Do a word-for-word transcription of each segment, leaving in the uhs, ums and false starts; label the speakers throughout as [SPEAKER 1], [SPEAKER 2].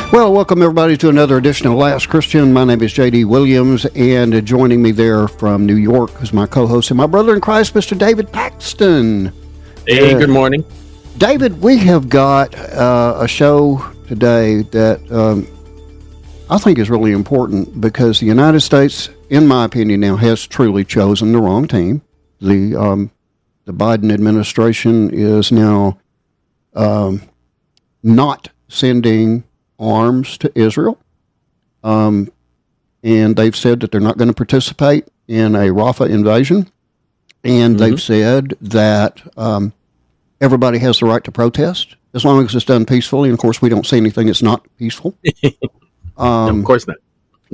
[SPEAKER 1] Well, welcome everybody to another edition of Last Christian. My name is J D Williams, and joining me there from New York is my co-host and my brother in Christ, Mister David Paxton.
[SPEAKER 2] Hey,
[SPEAKER 1] uh,
[SPEAKER 2] good morning.
[SPEAKER 1] David, we have got uh, a show today that um, I think is really important because the United States, in my opinion now, has truly chosen the wrong team. The, um, the Biden administration is now um, not sending arms to Israel, um, and they've said that they're not going to participate in a Rafah invasion, and mm-hmm. they've said that um, everybody has the right to protest as long as it's done peacefully, and of course we don't see anything that's not peaceful. um,
[SPEAKER 2] no, of course not.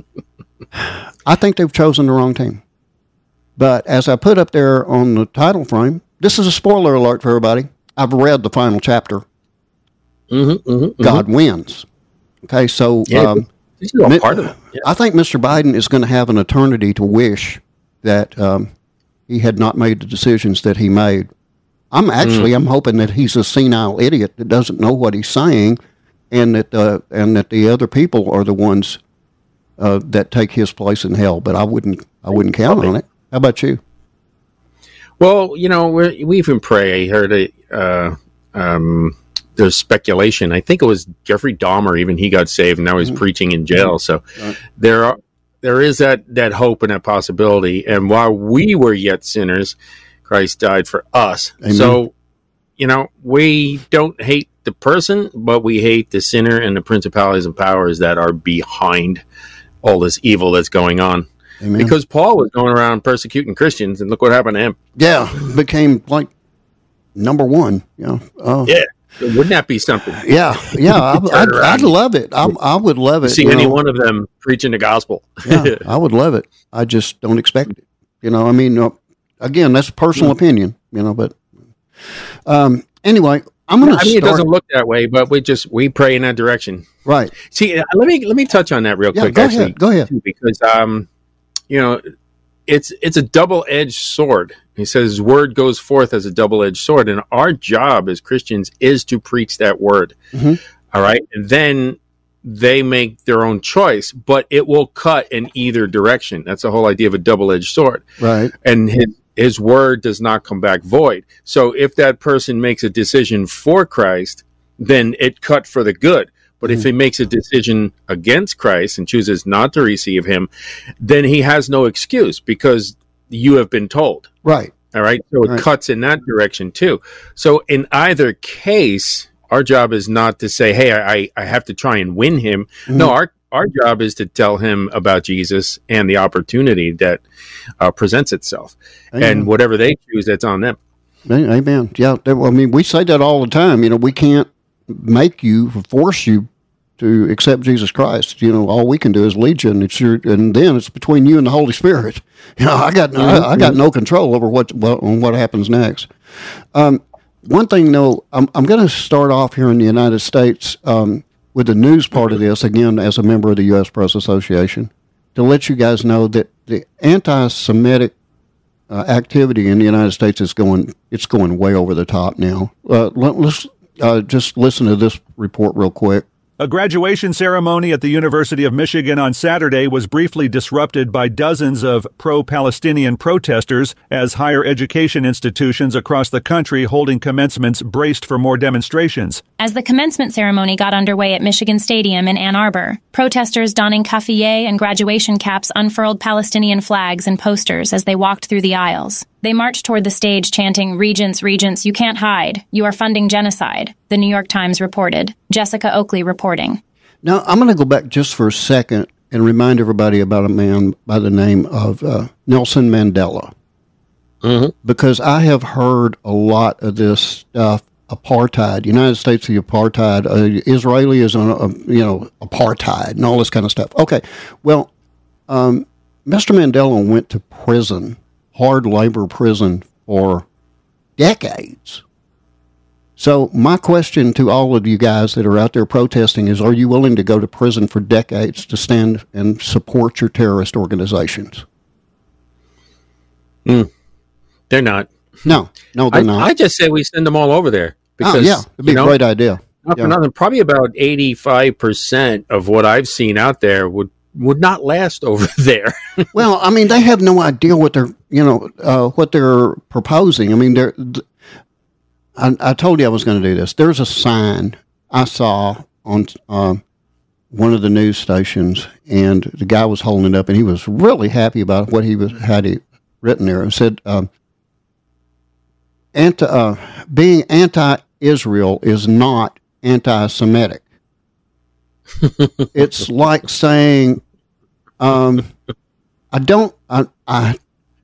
[SPEAKER 1] I think they've chosen the wrong team, but as I put up there on the title frame, this is a spoiler alert for everybody. I've read the final chapter.
[SPEAKER 2] Mm-hmm, mm-hmm,
[SPEAKER 1] God
[SPEAKER 2] mm-hmm.
[SPEAKER 1] wins. Okay, so
[SPEAKER 2] yeah,
[SPEAKER 1] um,
[SPEAKER 2] this is all part of it. Yeah.
[SPEAKER 1] I think Mister Biden is going to have an eternity to wish that um, he had not made the decisions that he made. I'm actually, mm. I'm hoping that he's a senile idiot that doesn't know what he's saying, and that uh, and that the other people are the ones uh, that take his place in hell. But I wouldn't, I wouldn't count Probably. on it. How about you?
[SPEAKER 2] Well, you know, we're, we even pray. I heard it. Uh, um, There's speculation. I think it was Jeffrey Dahmer. Even he got saved, and now he's mm-hmm. preaching in jail. So right. there are there is that that hope and that possibility. And while we were yet sinners, Christ died for us. Amen. So you know, we don't hate the person, but we hate the sinner and the principalities and powers that are behind all this evil that's going on. Amen. Because Paul was going around persecuting Christians, and look what happened to him.
[SPEAKER 1] Yeah, became like number one. You know, uh,
[SPEAKER 2] yeah. Wouldn't that be something?
[SPEAKER 1] Yeah, yeah, I, I'd, I'd love it. I, I would love it.
[SPEAKER 2] See any know. one of them preaching the gospel?
[SPEAKER 1] Yeah, I would love it. I just don't expect it. You know, I mean, uh, again, that's a personal mm-hmm. opinion. You know, but um, anyway, I'm going to.
[SPEAKER 2] I mean,
[SPEAKER 1] start.
[SPEAKER 2] It doesn't look that way, but we just we pray in that direction,
[SPEAKER 1] right?
[SPEAKER 2] See, uh, let me let me touch on that real
[SPEAKER 1] yeah,
[SPEAKER 2] quick.
[SPEAKER 1] Go
[SPEAKER 2] actually,
[SPEAKER 1] ahead. Go ahead.
[SPEAKER 2] Too, because um, you know, it's it's a double-edged sword. He says his word goes forth as a double-edged sword, and our job as Christians is to preach that word. Mm-hmm. All right, and then they make their own choice, but it will cut in either direction. That's the whole idea of a double-edged sword,
[SPEAKER 1] right?
[SPEAKER 2] And his his word does not come back void. So if that person makes a decision for Christ, then it cut for the good. But mm-hmm. if he makes a decision against Christ and chooses not to receive him, then he has no excuse because you have been told.
[SPEAKER 1] Right.
[SPEAKER 2] All right. So it right. cuts in that direction too. So in either case, our job is not to say, hey, I, I have to try and win him. Mm-hmm. No, our, our job is to tell him about Jesus and the opportunity that uh, presents itself. Amen. And whatever they choose, that's on them.
[SPEAKER 1] Amen. Yeah. I mean, we say that all the time. You know, we can't make you, force you to accept Jesus Christ. You know, all we can do is lead you, and it's your, and then it's between you and the Holy Spirit. You know, I got no, mm-hmm. I, I got no control over what, what on what happens next. Um, one thing, though, I'm I'm going to start off here in the United States um, with the news part of this again as a member of the U S Press Association to let you guys know that the anti-Semitic uh, activity in the United States is going it's going way over the top now. Uh, let, let's uh, just listen to this report real quick.
[SPEAKER 3] A graduation ceremony at the University of Michigan on Saturday was briefly disrupted by dozens of pro-Palestinian protesters as higher education institutions across the country holding commencements braced for more demonstrations.
[SPEAKER 4] As the commencement ceremony got underway at Michigan Stadium in Ann Arbor, protesters donning keffiyeh and graduation caps unfurled Palestinian flags and posters as they walked through the aisles. They marched toward the stage chanting, "Regents, Regents, you can't hide. You are funding genocide," the New York Times reported. Jessica Oakley reporting.
[SPEAKER 1] Now, I'm going to go back just for a second and remind everybody about a man by the name of uh, Nelson Mandela. Mm-hmm. Because I have heard a lot of this stuff, apartheid, United States of apartheid, uh, Israeli is, uh, you know, apartheid and all this kind of stuff. Okay, well, um, Mister Mandela went to prison, hard labor prison, for decades. So my question to all of you guys that are out there protesting is, are you willing to go to prison for decades to stand and support your terrorist organizations?
[SPEAKER 2] Mm. They're not.
[SPEAKER 1] No, no, they're
[SPEAKER 2] I,
[SPEAKER 1] not.
[SPEAKER 2] I just say we send them all over there. Because,
[SPEAKER 1] oh, yeah, it'd be
[SPEAKER 2] you know,
[SPEAKER 1] a great idea.
[SPEAKER 2] not
[SPEAKER 1] yeah.
[SPEAKER 2] for nothing. Probably about eighty-five percent of what I've seen out there would would not last over there.
[SPEAKER 1] Well, I mean, they have no idea what they're, you know, uh, what they're proposing. I mean, they're. I, I told you I was going to do this. There's a sign I saw on uh, one of the news stations, and the guy was holding it up, and he was really happy about what he was had it written there. It said, um, anti, uh, being anti-Israel is not anti-Semitic. It's like saying, um, I don't, I, I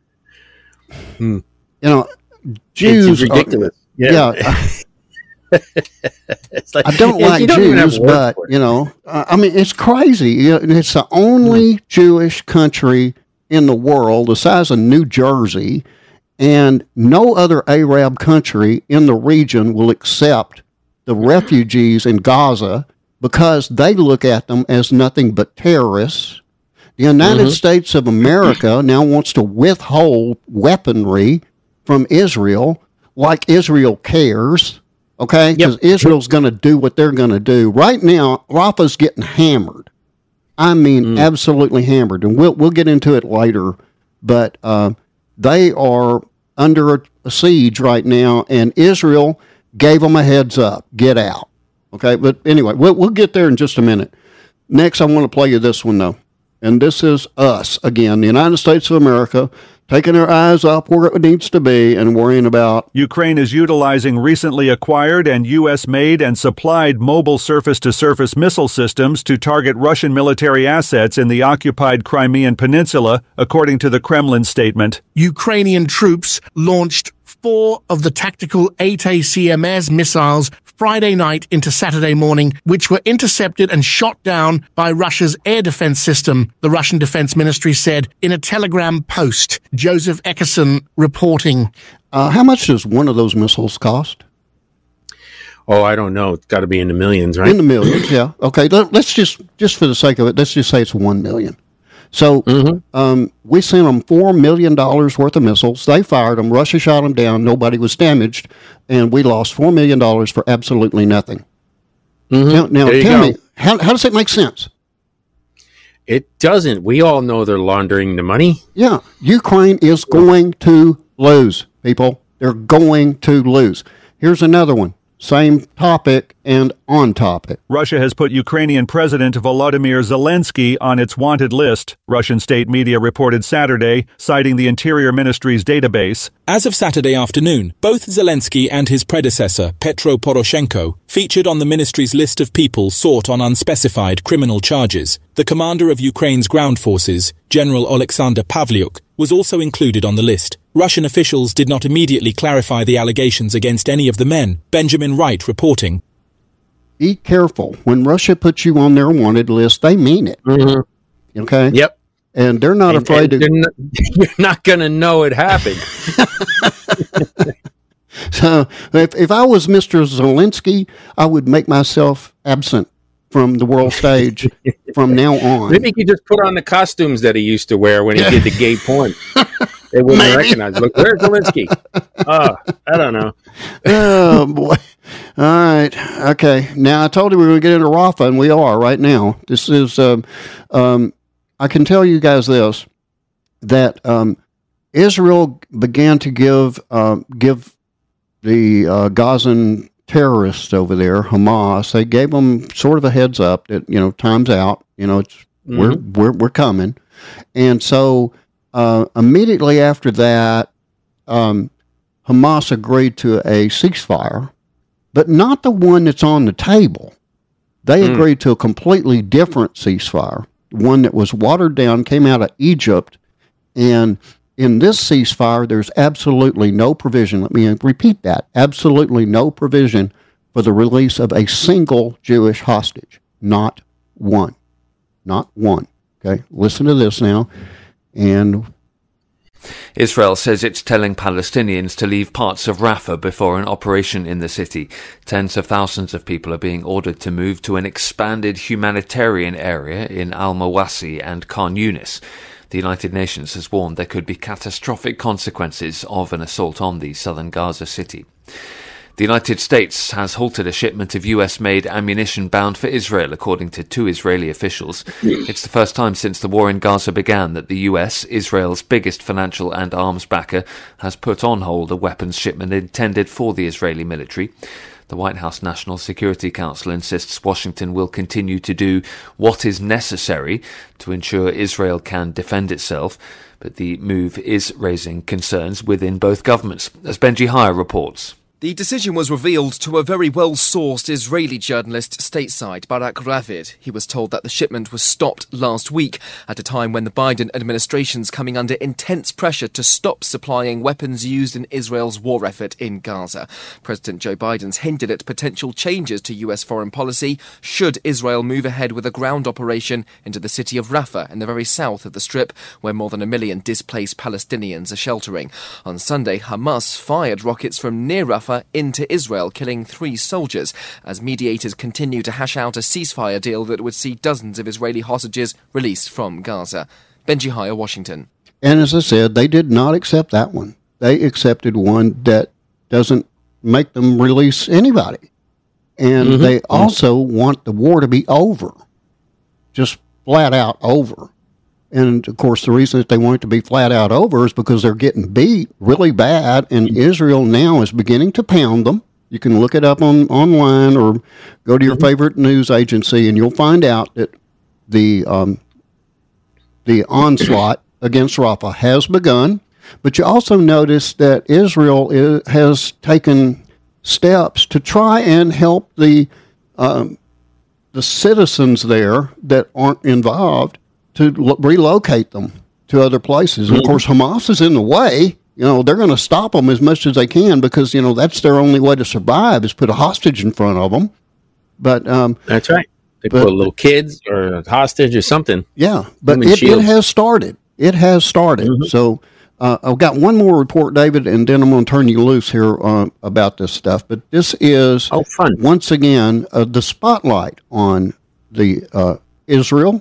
[SPEAKER 2] hmm.
[SPEAKER 1] you know, Jews
[SPEAKER 2] it's ridiculous.
[SPEAKER 1] Are,
[SPEAKER 2] yeah.
[SPEAKER 1] yeah
[SPEAKER 2] it's like,
[SPEAKER 1] I don't like
[SPEAKER 2] you don't
[SPEAKER 1] Jews, but, you know, I mean, it's crazy. It's the only hmm. Jewish country in the world, the size of New Jersey, and no other Arab country in the region will accept the refugees in Gaza because they look at them as nothing but terrorists. The United mm-hmm. States of America now wants to withhold weaponry from Israel like Israel cares, okay? Because yep. Israel's going to do what they're going to do. Right now, Rafah's getting hammered. I mean, mm. absolutely hammered. And we'll we'll get into it later. But uh, they are under a, a siege right now, and Israel gave them a heads up. Get out. Okay? But anyway, we'll, we'll get there in just a minute. Next, I want to play you this one, though. And this is us, again, the United States of America, taking their eyes up where it needs to be and worrying about...
[SPEAKER 3] Ukraine is utilizing recently acquired and U S-made and supplied mobile surface-to-surface missile systems to target Russian military assets in the occupied Crimean Peninsula, according to the Kremlin statement.
[SPEAKER 5] Ukrainian troops launched four of the tactical eight A C M S missiles Friday night into Saturday morning, which were intercepted and shot down by Russia's air defense system, the Russian Defense Ministry said in a Telegram post. Joseph Eckerson reporting.
[SPEAKER 1] Uh, how much does one of those missiles cost?
[SPEAKER 2] Oh, I don't know. It's got to be in the millions, right?
[SPEAKER 1] In the millions, yeah. Okay, let's just, just for the sake of it, let's just say it's one million. So mm-hmm. um, we sent them four million dollars worth of missiles. They fired them. Russia shot them down. Nobody was damaged. And we lost four million dollars for absolutely nothing. Mm-hmm. Now, now tell go. me, how, how does it make sense?
[SPEAKER 2] It doesn't. We all know they're laundering the money.
[SPEAKER 1] Yeah. Ukraine is going to lose, people. They're going to lose. Here's another one. Same topic and on topic.
[SPEAKER 3] Russia has put Ukrainian President Volodymyr Zelensky on its wanted list, Russian state media reported Saturday, citing the Interior Ministry's database.
[SPEAKER 6] As of Saturday afternoon, both Zelensky and his predecessor, Petro Poroshenko, featured on the ministry's list of people sought on unspecified criminal charges. The commander of Ukraine's ground forces, General Alexander Pavlyuk, was also included on the list. Russian officials did not immediately clarify the allegations against any of the men. Benjamin Wright reporting.
[SPEAKER 1] Be careful. When Russia puts you on their wanted list, they mean it. Mm-hmm. Okay?
[SPEAKER 2] Yep.
[SPEAKER 1] And they're not
[SPEAKER 2] and,
[SPEAKER 1] afraid
[SPEAKER 2] and
[SPEAKER 1] to...
[SPEAKER 2] Not, you're not going to know it happened.
[SPEAKER 1] So if, if I was Mister Zelensky, I would make myself absent from the world stage from now on.
[SPEAKER 2] Maybe he could just put on the costumes that he used to wear when he did the gay porn. They wouldn't Maybe. recognize. Look, where's Zelensky? Oh, I don't know.
[SPEAKER 1] Oh, boy. All right. Okay. Now, I told you we were going to get into Rafah, and we are right now. This is, um, um, I can tell you guys this, that um, Israel began to give um, give the uh, Gazan terrorists over there, Hamas, they gave them sort of a heads up that, you know, time's out. You know, it's mm-hmm. we're we're we're coming. And so uh, immediately after that, um, Hamas agreed to a ceasefire, but not the one that's on the table. They mm. agreed to a completely different ceasefire, one that was watered down, came out of Egypt, and in this ceasefire, there's absolutely no provision. Let me repeat that. Absolutely no provision for the release of a single Jewish hostage. Not one. Not one. Okay, listen to this now. And
[SPEAKER 7] Israel says it's telling Palestinians to leave parts of Rafah before an operation in the city. Tens of thousands of people are being ordered to move to an expanded humanitarian area in Al-Mawasi and Khan Yunis. The United Nations has warned there could be catastrophic consequences of an assault on the southern Gaza city. The United States has halted a shipment of U S-made ammunition bound for Israel, according to two Israeli officials. It's the first time since the war in Gaza began that the U S, Israel's biggest financial and arms backer, has put on hold a weapons shipment intended for the Israeli military. The White House National Security Council insists Washington will continue to do what is necessary to ensure Israel can defend itself, but the move is raising concerns within both governments, as Benji Hire reports.
[SPEAKER 8] The decision was revealed to a very well-sourced Israeli journalist stateside, Barak Ravid. He was told that the shipment was stopped last week at a time when the Biden administration's coming under intense pressure to stop supplying weapons used in Israel's war effort in Gaza. President Joe Biden's hinted at potential changes to U S foreign policy should Israel move ahead with a ground operation into the city of Rafah in the very south of the Strip, where more than a million displaced Palestinians are sheltering. On Sunday, Hamas fired rockets from near Rafah into Israel, killing three soldiers, as mediators continue to hash out a ceasefire deal that would see dozens of Israeli hostages released from Gaza. Benji Hire, Washington.
[SPEAKER 1] And as I said, they did not accept that one. They accepted one that doesn't make them release anybody. And mm-hmm. they also want the war to be over. Just flat out over. And, of course, the reason that they want it to be flat out over is because they're getting beat really bad, and Israel now is beginning to pound them. You can look it up on online or go to your favorite news agency, and you'll find out that the um, the onslaught against Rafah has begun. But you also notice that Israel is, has taken steps to try and help the um, the citizens there that aren't involved to lo- relocate them to other places. And of course, Hamas is in the way. You know, they're going to stop them as much as they can because, you know, that's their only way to survive is put a hostage in front of them. But um,
[SPEAKER 2] that's right. They
[SPEAKER 1] but,
[SPEAKER 2] put little kids or a hostage or something.
[SPEAKER 1] Yeah, but it, it has started. It has started. Mm-hmm. So uh, I've got one more report, David, and then I'm going to turn you loose here uh, about this stuff. But this is,
[SPEAKER 2] oh, fun.
[SPEAKER 1] once again, uh, the spotlight on the uh, Israel.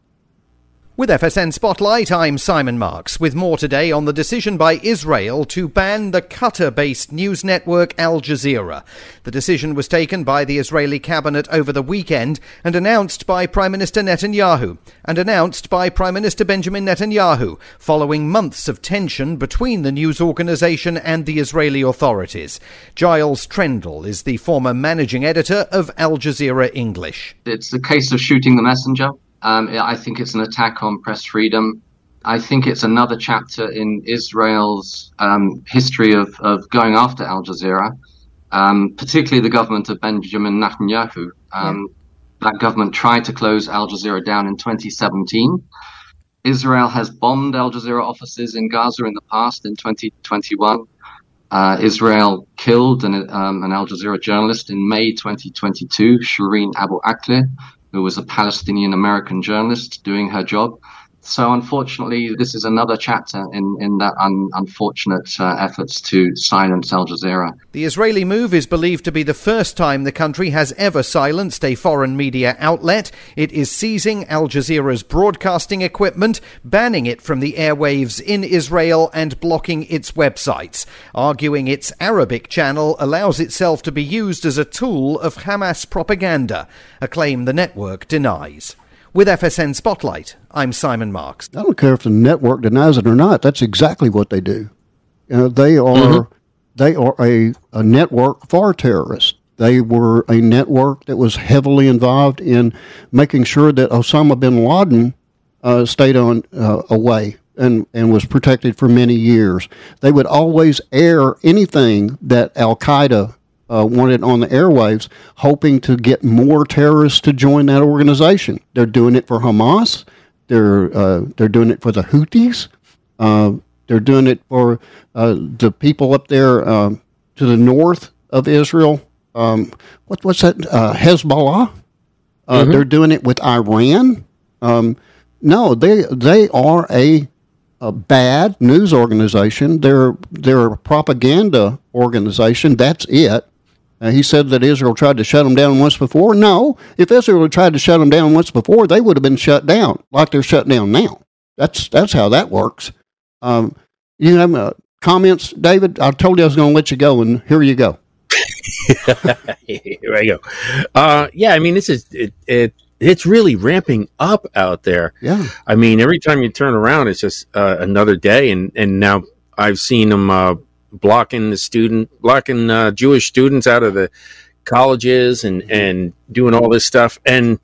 [SPEAKER 9] With F S N Spotlight, I'm Simon Marks, with more today on the decision by Israel to ban the Qatar-based news network Al Jazeera. The decision was taken by the Israeli cabinet over the weekend and announced by Prime Minister Netanyahu, and announced by Prime Minister Benjamin Netanyahu, following months of tension between the news organisation and the Israeli authorities. Giles Trendle is the former managing editor of Al Jazeera English.
[SPEAKER 10] It's a case of shooting the messenger. Um, I think it's an attack on press freedom. I think it's another chapter in Israel's um, history of, of going after Al Jazeera, um, particularly the government of Benjamin Netanyahu. Um, yeah. That government tried to close Al Jazeera down in twenty seventeen. Israel has bombed Al Jazeera offices in Gaza in the past in twenty twenty-one. Uh, Israel killed an, um, an Al Jazeera journalist in May twenty twenty-two, Shireen Abu Akleh, who was a Palestinian-American journalist doing her job. So unfortunately, this is another chapter in, in that un, unfortunate uh, efforts to silence Al Jazeera.
[SPEAKER 9] The Israeli move is believed to be the first time the country has ever silenced a foreign media outlet. It is seizing Al Jazeera's broadcasting equipment, banning it from the airwaves in Israel and blocking its websites, arguing its Arabic channel allows itself to be used as a tool of Hamas propaganda, a claim the network denies. With F S N Spotlight, I'm Simon Marks.
[SPEAKER 1] I don't care if the network denies it or not. That's exactly what they do. You know, they are mm-hmm. they are a, a network for terrorists. They were a network that was heavily involved in making sure that Osama bin Laden uh, stayed on uh, away and, and was protected for many years. They would always air anything that Al-Qaeda Uh, wanted on the airwaves, hoping to get more terrorists to join that organization. They're doing it for Hamas. They're uh, they're doing it for the Houthis. Uh, they're doing it for uh, the people up there uh, to the north of Israel. Um, what what's that? Uh, Hezbollah. Uh, mm-hmm. They're doing it with Iran. Um, no, they they are a a bad news organization. They're they're a propaganda organization. That's it. Uh, he said that Israel tried to shut them down once before. No, if Israel had tried to shut them down once before, they would have been shut down like they're shut down now. That's that's how that works. Um, you have uh, comments, David? I told you I was going to let you go, and here you go.
[SPEAKER 2] Here I go. Uh, yeah, I mean, this is it, it. It's really ramping up out there.
[SPEAKER 1] Yeah.
[SPEAKER 2] I mean, every time you turn around, it's just uh, another day, and and now I've seen them uh, blocking the student, blocking uh, Jewish students out of the colleges, and and doing all this stuff, and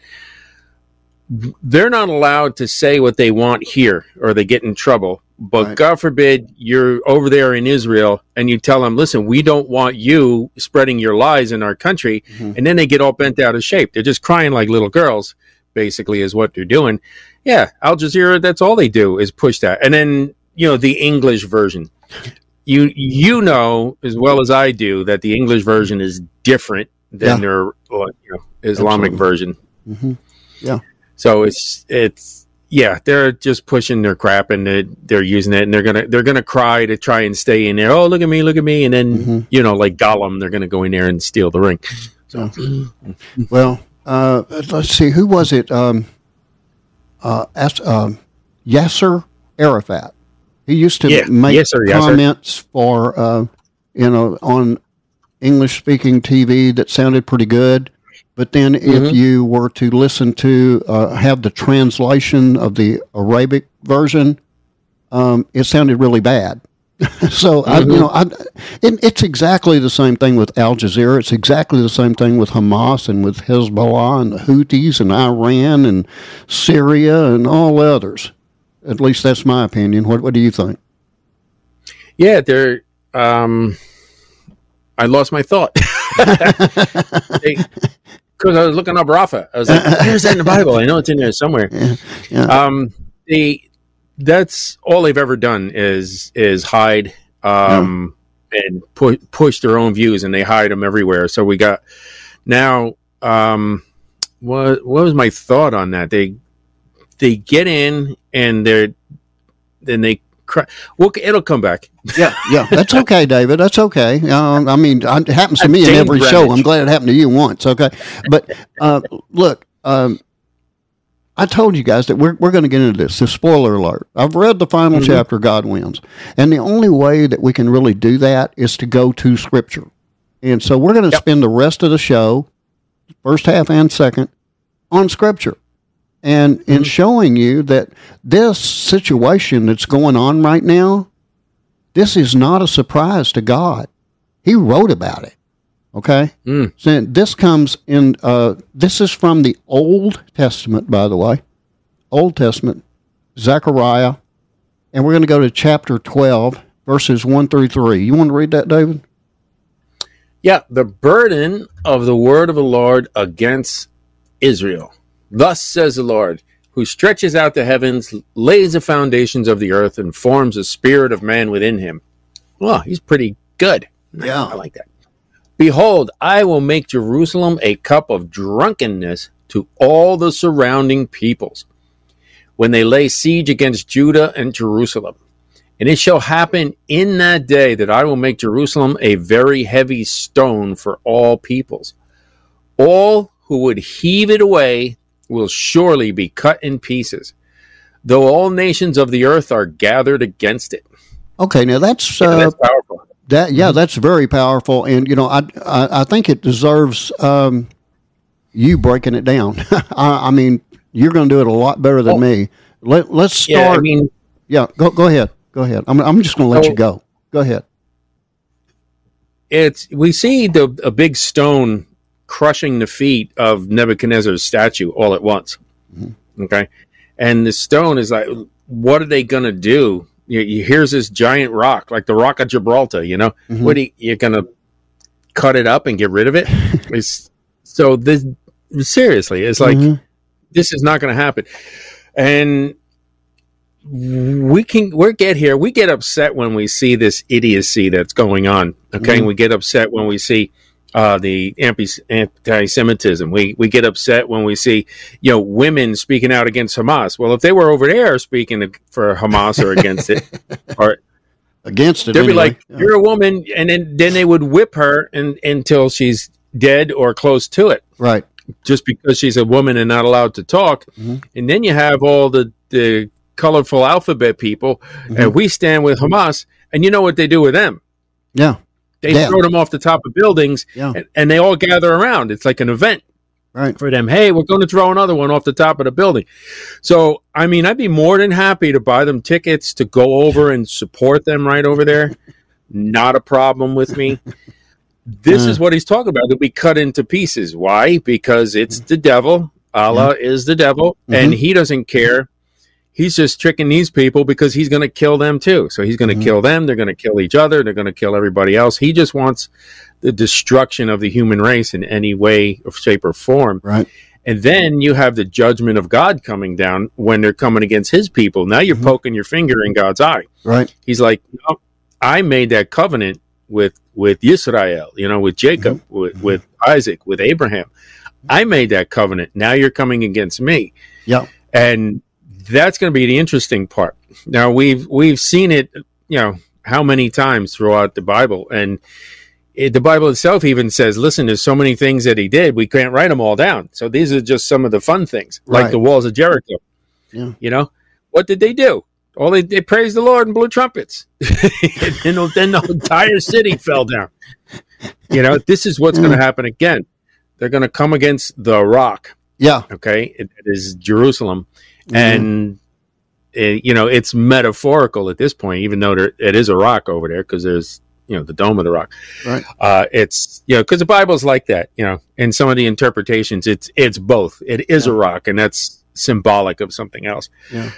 [SPEAKER 2] they're not allowed to say what they want here, or they get in trouble. But right. God forbid you're over there in Israel and you tell them, listen, we don't want you spreading your lies in our country. Mm-hmm. And then they get all bent out of shape. They're just crying like little girls, basically, is what they're doing. Yeah, Al Jazeera, that's all they do is push that. And then, you know, the English version. You you know as well as I do that the English version is different than yeah. their you know, Islamic Absolutely. version.
[SPEAKER 1] Mm-hmm. Yeah.
[SPEAKER 2] So it's it's yeah, they're just pushing their crap, and they're, they're using it, and they're gonna they're gonna cry to try and stay in there. Oh, look at me, look at me, and then mm-hmm. you know, like Gollum, they're gonna go in there and steal the ring. So,
[SPEAKER 1] well, uh, let's see, who was it? Um, uh, as, um, Yasser Arafat. He used to
[SPEAKER 2] yeah.
[SPEAKER 1] make
[SPEAKER 2] yes, sir,
[SPEAKER 1] comments
[SPEAKER 2] yes,
[SPEAKER 1] for uh, you know, on English speaking T V that sounded pretty good. But then mm-hmm. if you were to listen to, uh, have the translation of the Arabic version, um, it sounded really bad. so, mm-hmm. I, you know, I, it, it's exactly the same thing with Al Jazeera. It's exactly the same thing with Hamas and with Hezbollah and the Houthis and Iran and Syria and all the others. At least that's my opinion. What, what do you think?
[SPEAKER 2] Yeah, they're, um, I lost my thought. they, Because I was looking up Rafa. I was like, where's that in the Bible? I know it's in there somewhere.
[SPEAKER 1] Yeah, yeah.
[SPEAKER 2] Um, they, that's all they've ever done is is hide um, yeah. and pu- push their own views, and they hide them everywhere. So we got now. Um, what what was my thought on that? They they get in and they're then they. Well, it'll come back.
[SPEAKER 1] Yeah, yeah, that's okay, David. That's okay. Um, I mean, it happens to me in every show. I'm glad it happened to you once. Okay, but uh, look, um, I told you guys that we're we're going to get into this. So, spoiler alert: I've read the final mm-hmm. chapter. God wins, and the only way that we can really do that is to go to Scripture. And so, we're going to yep. spend the rest of the show, first half and second, on Scripture. And in showing you that this situation that's going on right now, this is not a surprise to God. He wrote about it. Okay?
[SPEAKER 2] Mm.
[SPEAKER 1] So this comes in, uh, this is from the Old Testament, by the way. Old Testament, Zechariah. And we're going to go to chapter twelve, verses one through three. You want to read that, David?
[SPEAKER 2] Yeah. The burden of the word of the Lord against Israel. Thus says the Lord, who stretches out the heavens, lays the foundations of the earth, and forms a spirit of man within him. Well, he's pretty good.
[SPEAKER 1] Yeah.
[SPEAKER 2] I like that. Behold, I will make Jerusalem a cup of drunkenness to all the surrounding peoples, when they lay siege against Judah and Jerusalem. And it shall happen in that day that I will make Jerusalem a very heavy stone for all peoples. All who would heave it away will surely be cut in pieces, though all nations of the earth are gathered against it.
[SPEAKER 1] Okay, now that's,
[SPEAKER 2] yeah,
[SPEAKER 1] uh,
[SPEAKER 2] that's powerful.
[SPEAKER 1] That yeah, that's very powerful, and you know, I I, I think it deserves um, you breaking it down. I, I mean, you're going to do it a lot better than oh. me. Let Let's start.
[SPEAKER 2] Yeah, I mean,
[SPEAKER 1] yeah, go go ahead, go ahead. I'm I'm just going to let
[SPEAKER 2] so,
[SPEAKER 1] you go. Go ahead.
[SPEAKER 2] It's we see the a big stone crushing the feet of Nebuchadnezzar's statue all at once. Mm-hmm. Okay. And the stone is like, what are they going to do? You, you, here's this giant rock, like the rock of Gibraltar, you know, mm-hmm. what are you, you're going to cut it up and get rid of it? It's, so this, seriously, it's like, mm-hmm. this is not going to happen. And we can, we get here, we get upset when we see this idiocy that's going on. Okay. Mm-hmm. And we get upset when we see Uh, the anti-Semitism. We we get upset when we see, you know, women speaking out against Hamas. Well, if they were over there speaking for Hamas or against it, or
[SPEAKER 1] against it,
[SPEAKER 2] they'd
[SPEAKER 1] anyway.
[SPEAKER 2] be like, "You're a woman," and then then they would whip her and, until she's dead or close to it,
[SPEAKER 1] right?
[SPEAKER 2] Just because she's a woman and not allowed to talk. Mm-hmm. And then you have all the the colorful alphabet people, mm-hmm. and we stand with Hamas, and you know what they do with them?
[SPEAKER 1] Yeah.
[SPEAKER 2] They
[SPEAKER 1] Yeah.
[SPEAKER 2] throw them off the top of buildings,
[SPEAKER 1] Yeah.
[SPEAKER 2] and, and they all gather around. It's like an event
[SPEAKER 1] Right.
[SPEAKER 2] for them. Hey, we're going to throw another one off the top of the building. So, I mean, I'd be more than happy to buy them tickets to go over and support them right over there. Not a problem with me. This
[SPEAKER 1] Uh.
[SPEAKER 2] is what he's talking about. They'll be cut into pieces. Why? Because it's the devil. Allah is the devil, and
[SPEAKER 1] Mhm.
[SPEAKER 2] he doesn't care. He's just tricking these people because he's going to kill them too. So he's going to
[SPEAKER 1] Mhm.
[SPEAKER 2] kill them. They're going to kill each other. They're going to kill everybody else. He just wants the destruction of the human race in any way, or shape, or form.
[SPEAKER 1] Right.
[SPEAKER 2] And then you have the judgment of God coming down when they're coming against his people. Now you're
[SPEAKER 1] Mhm.
[SPEAKER 2] poking your finger in God's eye.
[SPEAKER 1] Right.
[SPEAKER 2] He's like, no, I made that covenant with with Israel, you know, with Jacob, with, with Isaac, with Abraham. I made that covenant. Now you're coming against me.
[SPEAKER 1] Yeah.
[SPEAKER 2] And that's going to be the interesting part. Now we've we've seen it, you know, how many times throughout the Bible, and it, the Bible itself even says, "Listen, there's so many things that he did, we can't write them all down." So these are just some of the fun things, like
[SPEAKER 1] Right.
[SPEAKER 2] the walls of Jericho.
[SPEAKER 1] Yeah.
[SPEAKER 2] You know, what did they do? All they, they praised the Lord and blew trumpets, and then, then the entire city fell down. You know, this is what's going to happen again. They're going to come against the rock.
[SPEAKER 1] Yeah.
[SPEAKER 2] Okay, it, it is Jerusalem, and it, you know it's metaphorical at this point, even though there, it is a rock over there because there's you know the dome of the rock.
[SPEAKER 1] Right.
[SPEAKER 2] Uh, it's you know because the Bible's like that. You know, in some of the interpretations, it's it's both. It is
[SPEAKER 1] Yeah.
[SPEAKER 2] a rock, and that's symbolic of something else.
[SPEAKER 1] Yeah.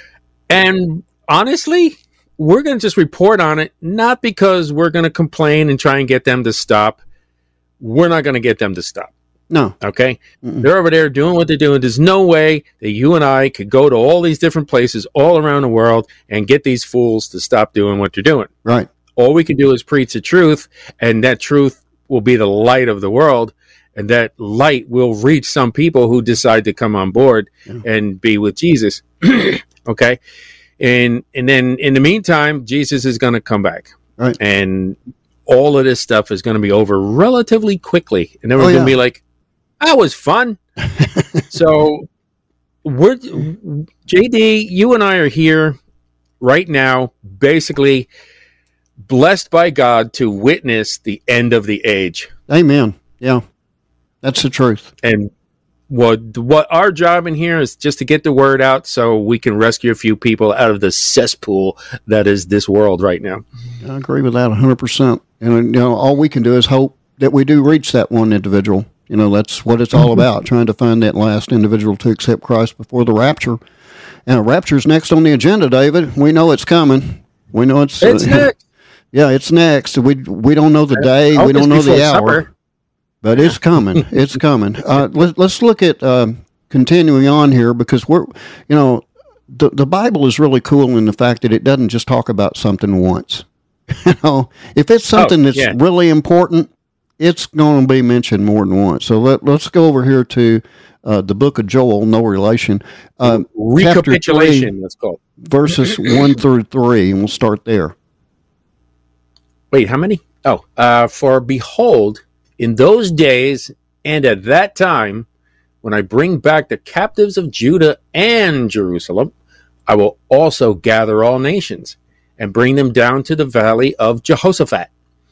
[SPEAKER 2] And honestly, we're going to just report on it, not because we're going to complain and try and get them to stop. We're not going to get them to stop.
[SPEAKER 1] No.
[SPEAKER 2] Okay?
[SPEAKER 1] Mm-mm.
[SPEAKER 2] They're over there doing what they're doing. There's no way that you and I could go to all these different places all around the world and get these fools to stop doing what they're doing.
[SPEAKER 1] Right.
[SPEAKER 2] All we can do is preach the truth, and that truth will be the light of the world, and that light will reach some people who decide to come on board
[SPEAKER 1] Yeah.
[SPEAKER 2] and be with Jesus. Okay? And and then in the meantime, Jesus is going to come back.
[SPEAKER 1] Right.
[SPEAKER 2] And all of this stuff is going to be over relatively quickly. And then we're
[SPEAKER 1] Oh,
[SPEAKER 2] going
[SPEAKER 1] yeah.
[SPEAKER 2] to be like, that was fun. So we're J D, you and I are here right now, basically blessed by God to witness the end of the age.
[SPEAKER 1] Amen. Yeah. That's the truth.
[SPEAKER 2] And what what our job in here is just to get the word out so we can rescue a few people out of the cesspool that is this world right now.
[SPEAKER 1] I agree with that one hundred percent. And, you know, all we can do is hope that we do reach that one individual. You know, that's what it's all about, trying to find that last individual to accept Christ before the rapture. And the rapture's next on the agenda, David. We know it's coming. We know it's...
[SPEAKER 2] It's
[SPEAKER 1] uh,
[SPEAKER 2] next.
[SPEAKER 1] Yeah, it's next. We we don't know the day.
[SPEAKER 2] I
[SPEAKER 1] We
[SPEAKER 2] hope
[SPEAKER 1] don't
[SPEAKER 2] it's
[SPEAKER 1] know the
[SPEAKER 2] before
[SPEAKER 1] hour.
[SPEAKER 2] supper.
[SPEAKER 1] But it's coming. It's coming. Uh, let, let's look at um, continuing on here, because we're, you know, the the Bible is really cool in the fact that it doesn't just talk about something once. You know, if it's something
[SPEAKER 2] Oh,
[SPEAKER 1] that's
[SPEAKER 2] yeah.
[SPEAKER 1] really important, it's going to be mentioned more than once. So let let's go over here to uh, the book of Joel. No relation. Uh, chapter
[SPEAKER 2] Recapitulation,
[SPEAKER 1] three,
[SPEAKER 2] that's called.
[SPEAKER 1] verses one through three, and we'll start there.
[SPEAKER 2] Wait, how many? Oh, uh, for behold, in those days and at that time, when I bring back the captives of Judah and Jerusalem, I will also gather all nations and bring them down to the valley of Jehoshaphat.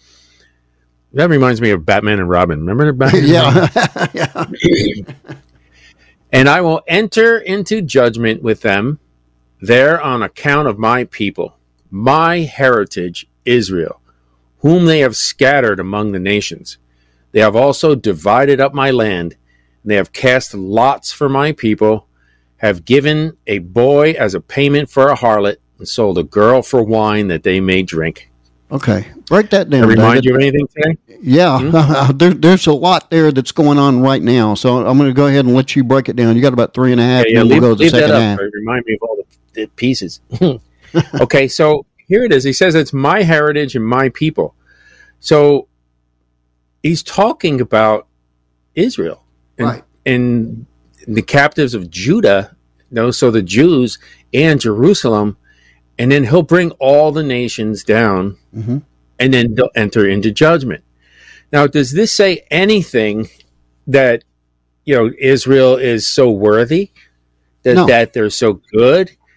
[SPEAKER 2] That reminds me of Batman and Robin. Remember the Batman?
[SPEAKER 1] Yeah, yeah.
[SPEAKER 2] And I will enter into judgment with them there on account of my people, my heritage, Israel, whom they have scattered among the nations. They have also divided up my land, and they have cast lots for my people, have given a boy as a payment for a harlot, and sold a girl for wine that they may drink.
[SPEAKER 1] Okay, break that down.
[SPEAKER 2] Does that remind
[SPEAKER 1] David.
[SPEAKER 2] you of anything today?
[SPEAKER 1] Yeah,
[SPEAKER 2] Hmm?
[SPEAKER 1] there, there's a lot there that's going on right now. So I'm going to go ahead and let you break it down. You got about three and a half,
[SPEAKER 2] Yeah, yeah,
[SPEAKER 1] and
[SPEAKER 2] leave,
[SPEAKER 1] we'll go to the
[SPEAKER 2] leave that
[SPEAKER 1] second
[SPEAKER 2] up.
[SPEAKER 1] half.
[SPEAKER 2] It remind me of all the, the pieces. Okay, so here it is. He says it's my heritage and my people. So he's talking about Israel and,
[SPEAKER 1] Right.
[SPEAKER 2] and the captives of Judah, you know, so the Jews and Jerusalem, and then he'll bring all the nations down,
[SPEAKER 1] Mm-hmm.
[SPEAKER 2] and then they'll enter into judgment. Now, does this say anything that, you know, Israel is so worthy, that,
[SPEAKER 1] No.
[SPEAKER 2] that they're so good?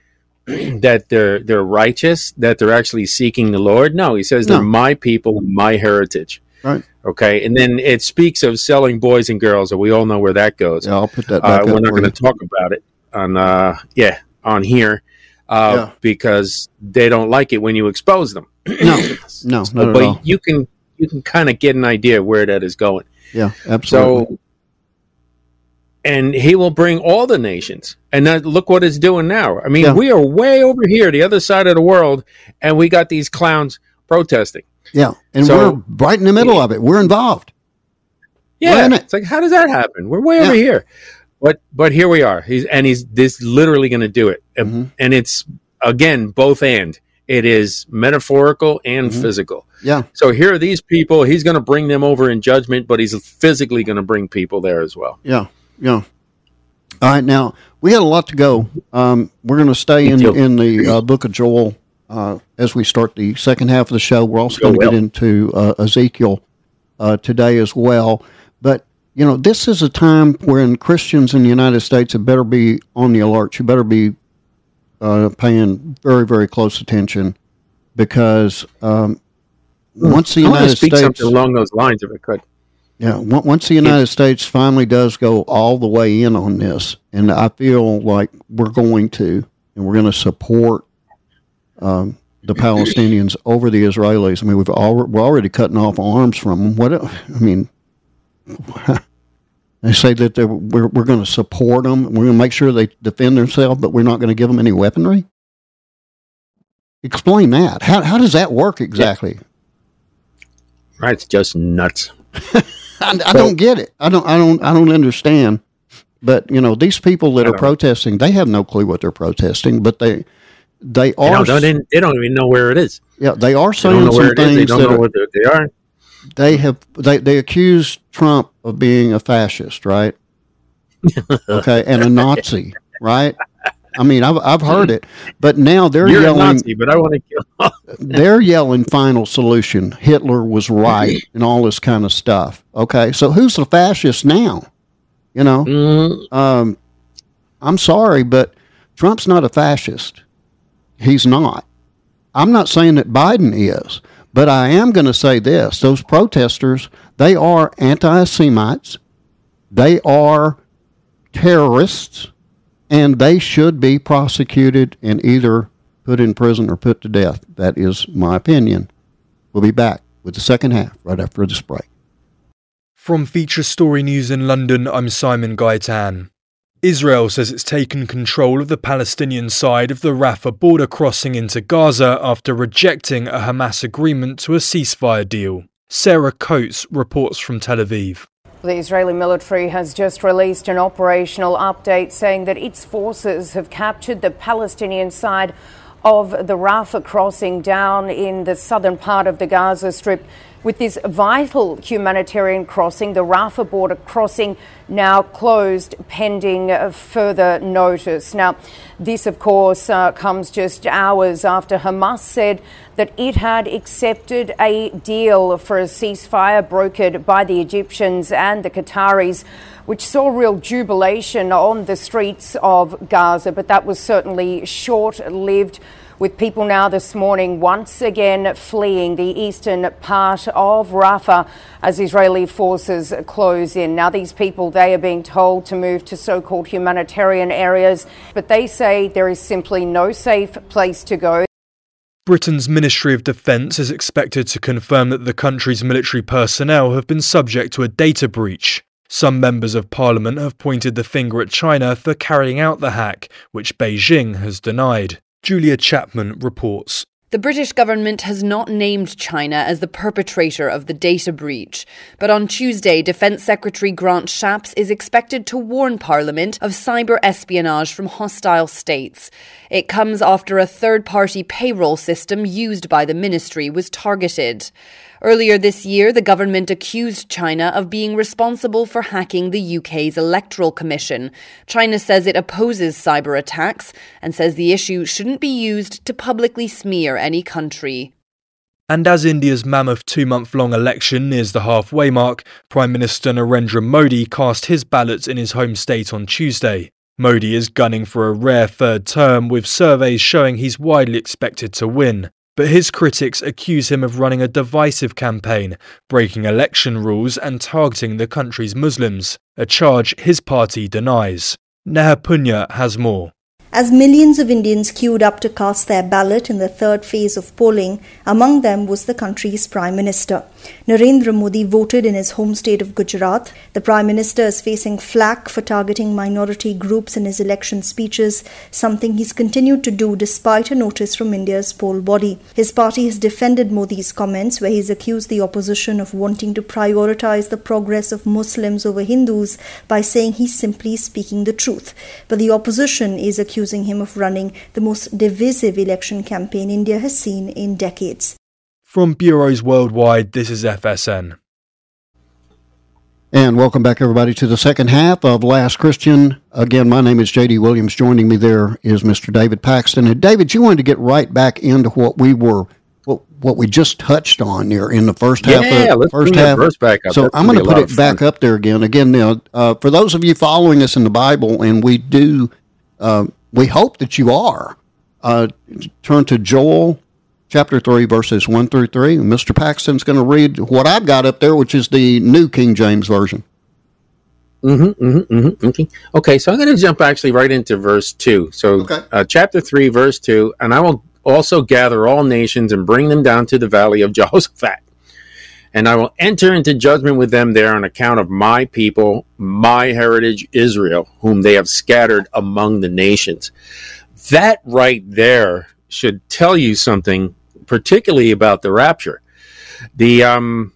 [SPEAKER 2] that they're they're righteous, that they're actually seeking the Lord. No, he says
[SPEAKER 1] No.
[SPEAKER 2] they're my people, my heritage.
[SPEAKER 1] Right.
[SPEAKER 2] Okay, and then it speaks of selling boys and girls, and we all know where that goes.
[SPEAKER 1] Yeah, I'll put that
[SPEAKER 2] Uh,
[SPEAKER 1] back
[SPEAKER 2] we're
[SPEAKER 1] up
[SPEAKER 2] not
[SPEAKER 1] for
[SPEAKER 2] going
[SPEAKER 1] you.
[SPEAKER 2] to talk about it on, uh, yeah, on here uh,
[SPEAKER 1] Yeah.
[SPEAKER 2] because they don't like it when you expose them.
[SPEAKER 1] No, no, not at
[SPEAKER 2] but
[SPEAKER 1] all.
[SPEAKER 2] you can you can kind of get an idea of where that is going.
[SPEAKER 1] Yeah, absolutely.
[SPEAKER 2] So, and he will bring all the nations. And that, look what it's doing now. I mean,
[SPEAKER 1] Yeah.
[SPEAKER 2] we are way over here, the other side of the world, and we got these clowns protesting.
[SPEAKER 1] Yeah, and
[SPEAKER 2] So-
[SPEAKER 1] we're right in the middle of it. We're involved.
[SPEAKER 2] Yeah,
[SPEAKER 1] We're in it.
[SPEAKER 2] it's like, how does that happen? We're way
[SPEAKER 1] Yeah.
[SPEAKER 2] over here. But but here we are. He's and he's this literally going to do it. And-
[SPEAKER 1] Mm-hmm.
[SPEAKER 2] And it's, again, both and. It is metaphorical and
[SPEAKER 1] Mm-hmm.
[SPEAKER 2] physical.
[SPEAKER 1] Yeah,
[SPEAKER 2] So here are these people. He's going to bring them over in judgment, but he's physically going to bring people there as well.
[SPEAKER 1] yeah, yeah. All right, now we had a lot to go. Um, we're going to stay in
[SPEAKER 2] too.
[SPEAKER 1] in the uh, book of Joel uh, as we start the second half of the show. We're also
[SPEAKER 2] Go
[SPEAKER 1] going to
[SPEAKER 2] well.
[SPEAKER 1] get into uh, Ezekiel uh, today as well. But you know, this is a time when Christians in the United States had better be on the alert. You better be uh, paying very, very close attention because um, once the
[SPEAKER 2] I want to
[SPEAKER 1] United
[SPEAKER 2] speak
[SPEAKER 1] States,
[SPEAKER 2] something along those lines, if I could.
[SPEAKER 1] yeah, on- once the United States finally does go all the way in on this, and I feel like we're going to, and we're going to support um, the Palestinians over the Israelis. I mean, we've al- we're already cutting off arms from them. What I mean. They say that they're, we're we're going to support them. We're going to make sure they defend themselves, but we're not going to give them any weaponry. Explain that. How how does that work exactly?
[SPEAKER 2] Right, it's just nuts.
[SPEAKER 1] I, I don't get it. I don't I don't I don't understand. But you know, these people that
[SPEAKER 2] I
[SPEAKER 1] are
[SPEAKER 2] don't-
[SPEAKER 1] protesting, they have no clue what they're protesting. But they they
[SPEAKER 2] They
[SPEAKER 1] are
[SPEAKER 2] don't, they, they don't even know where it is.
[SPEAKER 1] yeah they are
[SPEAKER 2] They
[SPEAKER 1] saying
[SPEAKER 2] don't know where
[SPEAKER 1] some
[SPEAKER 2] it is. They
[SPEAKER 1] things
[SPEAKER 2] don't
[SPEAKER 1] that
[SPEAKER 2] know
[SPEAKER 1] are,
[SPEAKER 2] what they- they are.
[SPEAKER 1] they have they they accuse Trump of being a fascist, right? Okay, and a Nazi, right? I mean, I've I've heard it, but now they're
[SPEAKER 2] You're a
[SPEAKER 1] yelling.
[SPEAKER 2] Nazi, but I want to kill.
[SPEAKER 1] They're yelling final solution. Hitler was right, and all this kind of stuff. Okay, so who's the fascist now? You know,
[SPEAKER 2] Mm,
[SPEAKER 1] um, I'm sorry, but Trump's not a fascist. He's not. I'm not saying that Biden is, but I am going to say this. Those protesters, they are anti-Semites. They are terrorists, and they should be prosecuted and either put in prison or put to death. That is my opinion. We'll be back with the second half right after this break.
[SPEAKER 11] From Feature Story News in London, I'm Simon Gaitan. Israel says it's taken control of the Palestinian side of the Rafah border crossing into Gaza after rejecting a Hamas agreement to a ceasefire deal. Sarah Coates reports from Tel Aviv.
[SPEAKER 12] The Israeli military has just released an operational update saying that its forces have captured the Palestinian side of the Rafah crossing down in the southern part of the Gaza Strip. With this vital humanitarian crossing, the Rafah border crossing now closed pending further notice. Now, this, of course, uh, comes just hours after Hamas said that it had accepted a deal for a ceasefire brokered by the Egyptians and the Qataris, which saw real jubilation on the streets of Gaza. But that was certainly short-lived, with people now this morning once again fleeing the eastern part of Rafah as Israeli forces close in. Now, these people, they are being told to move to so-called humanitarian areas, but they say there is simply no safe place to go.
[SPEAKER 11] Britain's Ministry of Defence is expected to confirm that the country's military personnel have been subject to a data breach. Some members of parliament have pointed the finger at China for carrying out the hack, which Beijing has denied. Julia Chapman reports.
[SPEAKER 13] The British government has not named China as the perpetrator of the data breach. But on Tuesday, Defence Secretary Grant Shapps is expected to warn Parliament of cyber espionage from hostile states. It comes after a third-party payroll system used by the ministry was targeted. Earlier this year, the government accused China of being responsible for hacking the U K's Electoral Commission. China says it opposes cyber attacks and says the issue shouldn't be used to publicly smear any country.
[SPEAKER 11] And as India's mammoth two-month-long election nears the halfway mark, Prime Minister Narendra Modi cast his ballot in his home state on Tuesday. Modi is gunning for a rare third term, with surveys showing he's widely expected to win. But his critics accuse him of running a divisive campaign, breaking election rules and targeting the country's Muslims, a charge his party denies. Neha Punya has more.
[SPEAKER 14] As millions of Indians queued up to cast their ballot in the third phase of polling, among them was the country's Prime Minister. Narendra Modi voted in his home state of Gujarat. The Prime Minister is facing flack for targeting minority groups in his election speeches, something he's continued to do despite a notice from India's poll body. His party has defended Modi's comments, where he's accused the opposition of wanting to prioritize the progress of Muslims over Hindus by saying he's simply speaking the truth. But the opposition is accusing him of running the most divisive election campaign India has seen in decades.
[SPEAKER 11] From bureaus worldwide, this is F S N.
[SPEAKER 1] And welcome back, everybody, to the second half of Last Christian. Again, my name is J D Williams. Joining me there is Mister David Paxton. And David, you wanted to get right back into what we were, what, what we just touched on there in the first half.
[SPEAKER 2] Yeah,
[SPEAKER 1] of,
[SPEAKER 2] let's
[SPEAKER 1] first
[SPEAKER 2] bring
[SPEAKER 1] half.
[SPEAKER 2] that verse back up.
[SPEAKER 1] So
[SPEAKER 2] That's
[SPEAKER 1] I'm going to
[SPEAKER 2] gonna
[SPEAKER 1] put
[SPEAKER 2] be a
[SPEAKER 1] it
[SPEAKER 2] lot of
[SPEAKER 1] back
[SPEAKER 2] fun.
[SPEAKER 1] up there again. Again, now, uh, for those of you following us in the Bible, and we do, uh, we hope that you are, uh, turn to Joel chapter three, verses one through three. And Mister Paxton's going to read what I've got up there, which is the New King James Version.
[SPEAKER 2] Mm-hmm, mm-hmm, mm-hmm. Okay. Okay, so I'm going to jump actually right into verse two. So
[SPEAKER 1] Okay.
[SPEAKER 2] uh, chapter three, verse two, and I will also gather all nations and bring them down to the valley of Jehoshaphat. And I will enter into judgment with them there on account of my people, my heritage Israel, whom they have scattered among the nations. That right there should tell you something, particularly about the rapture. The um,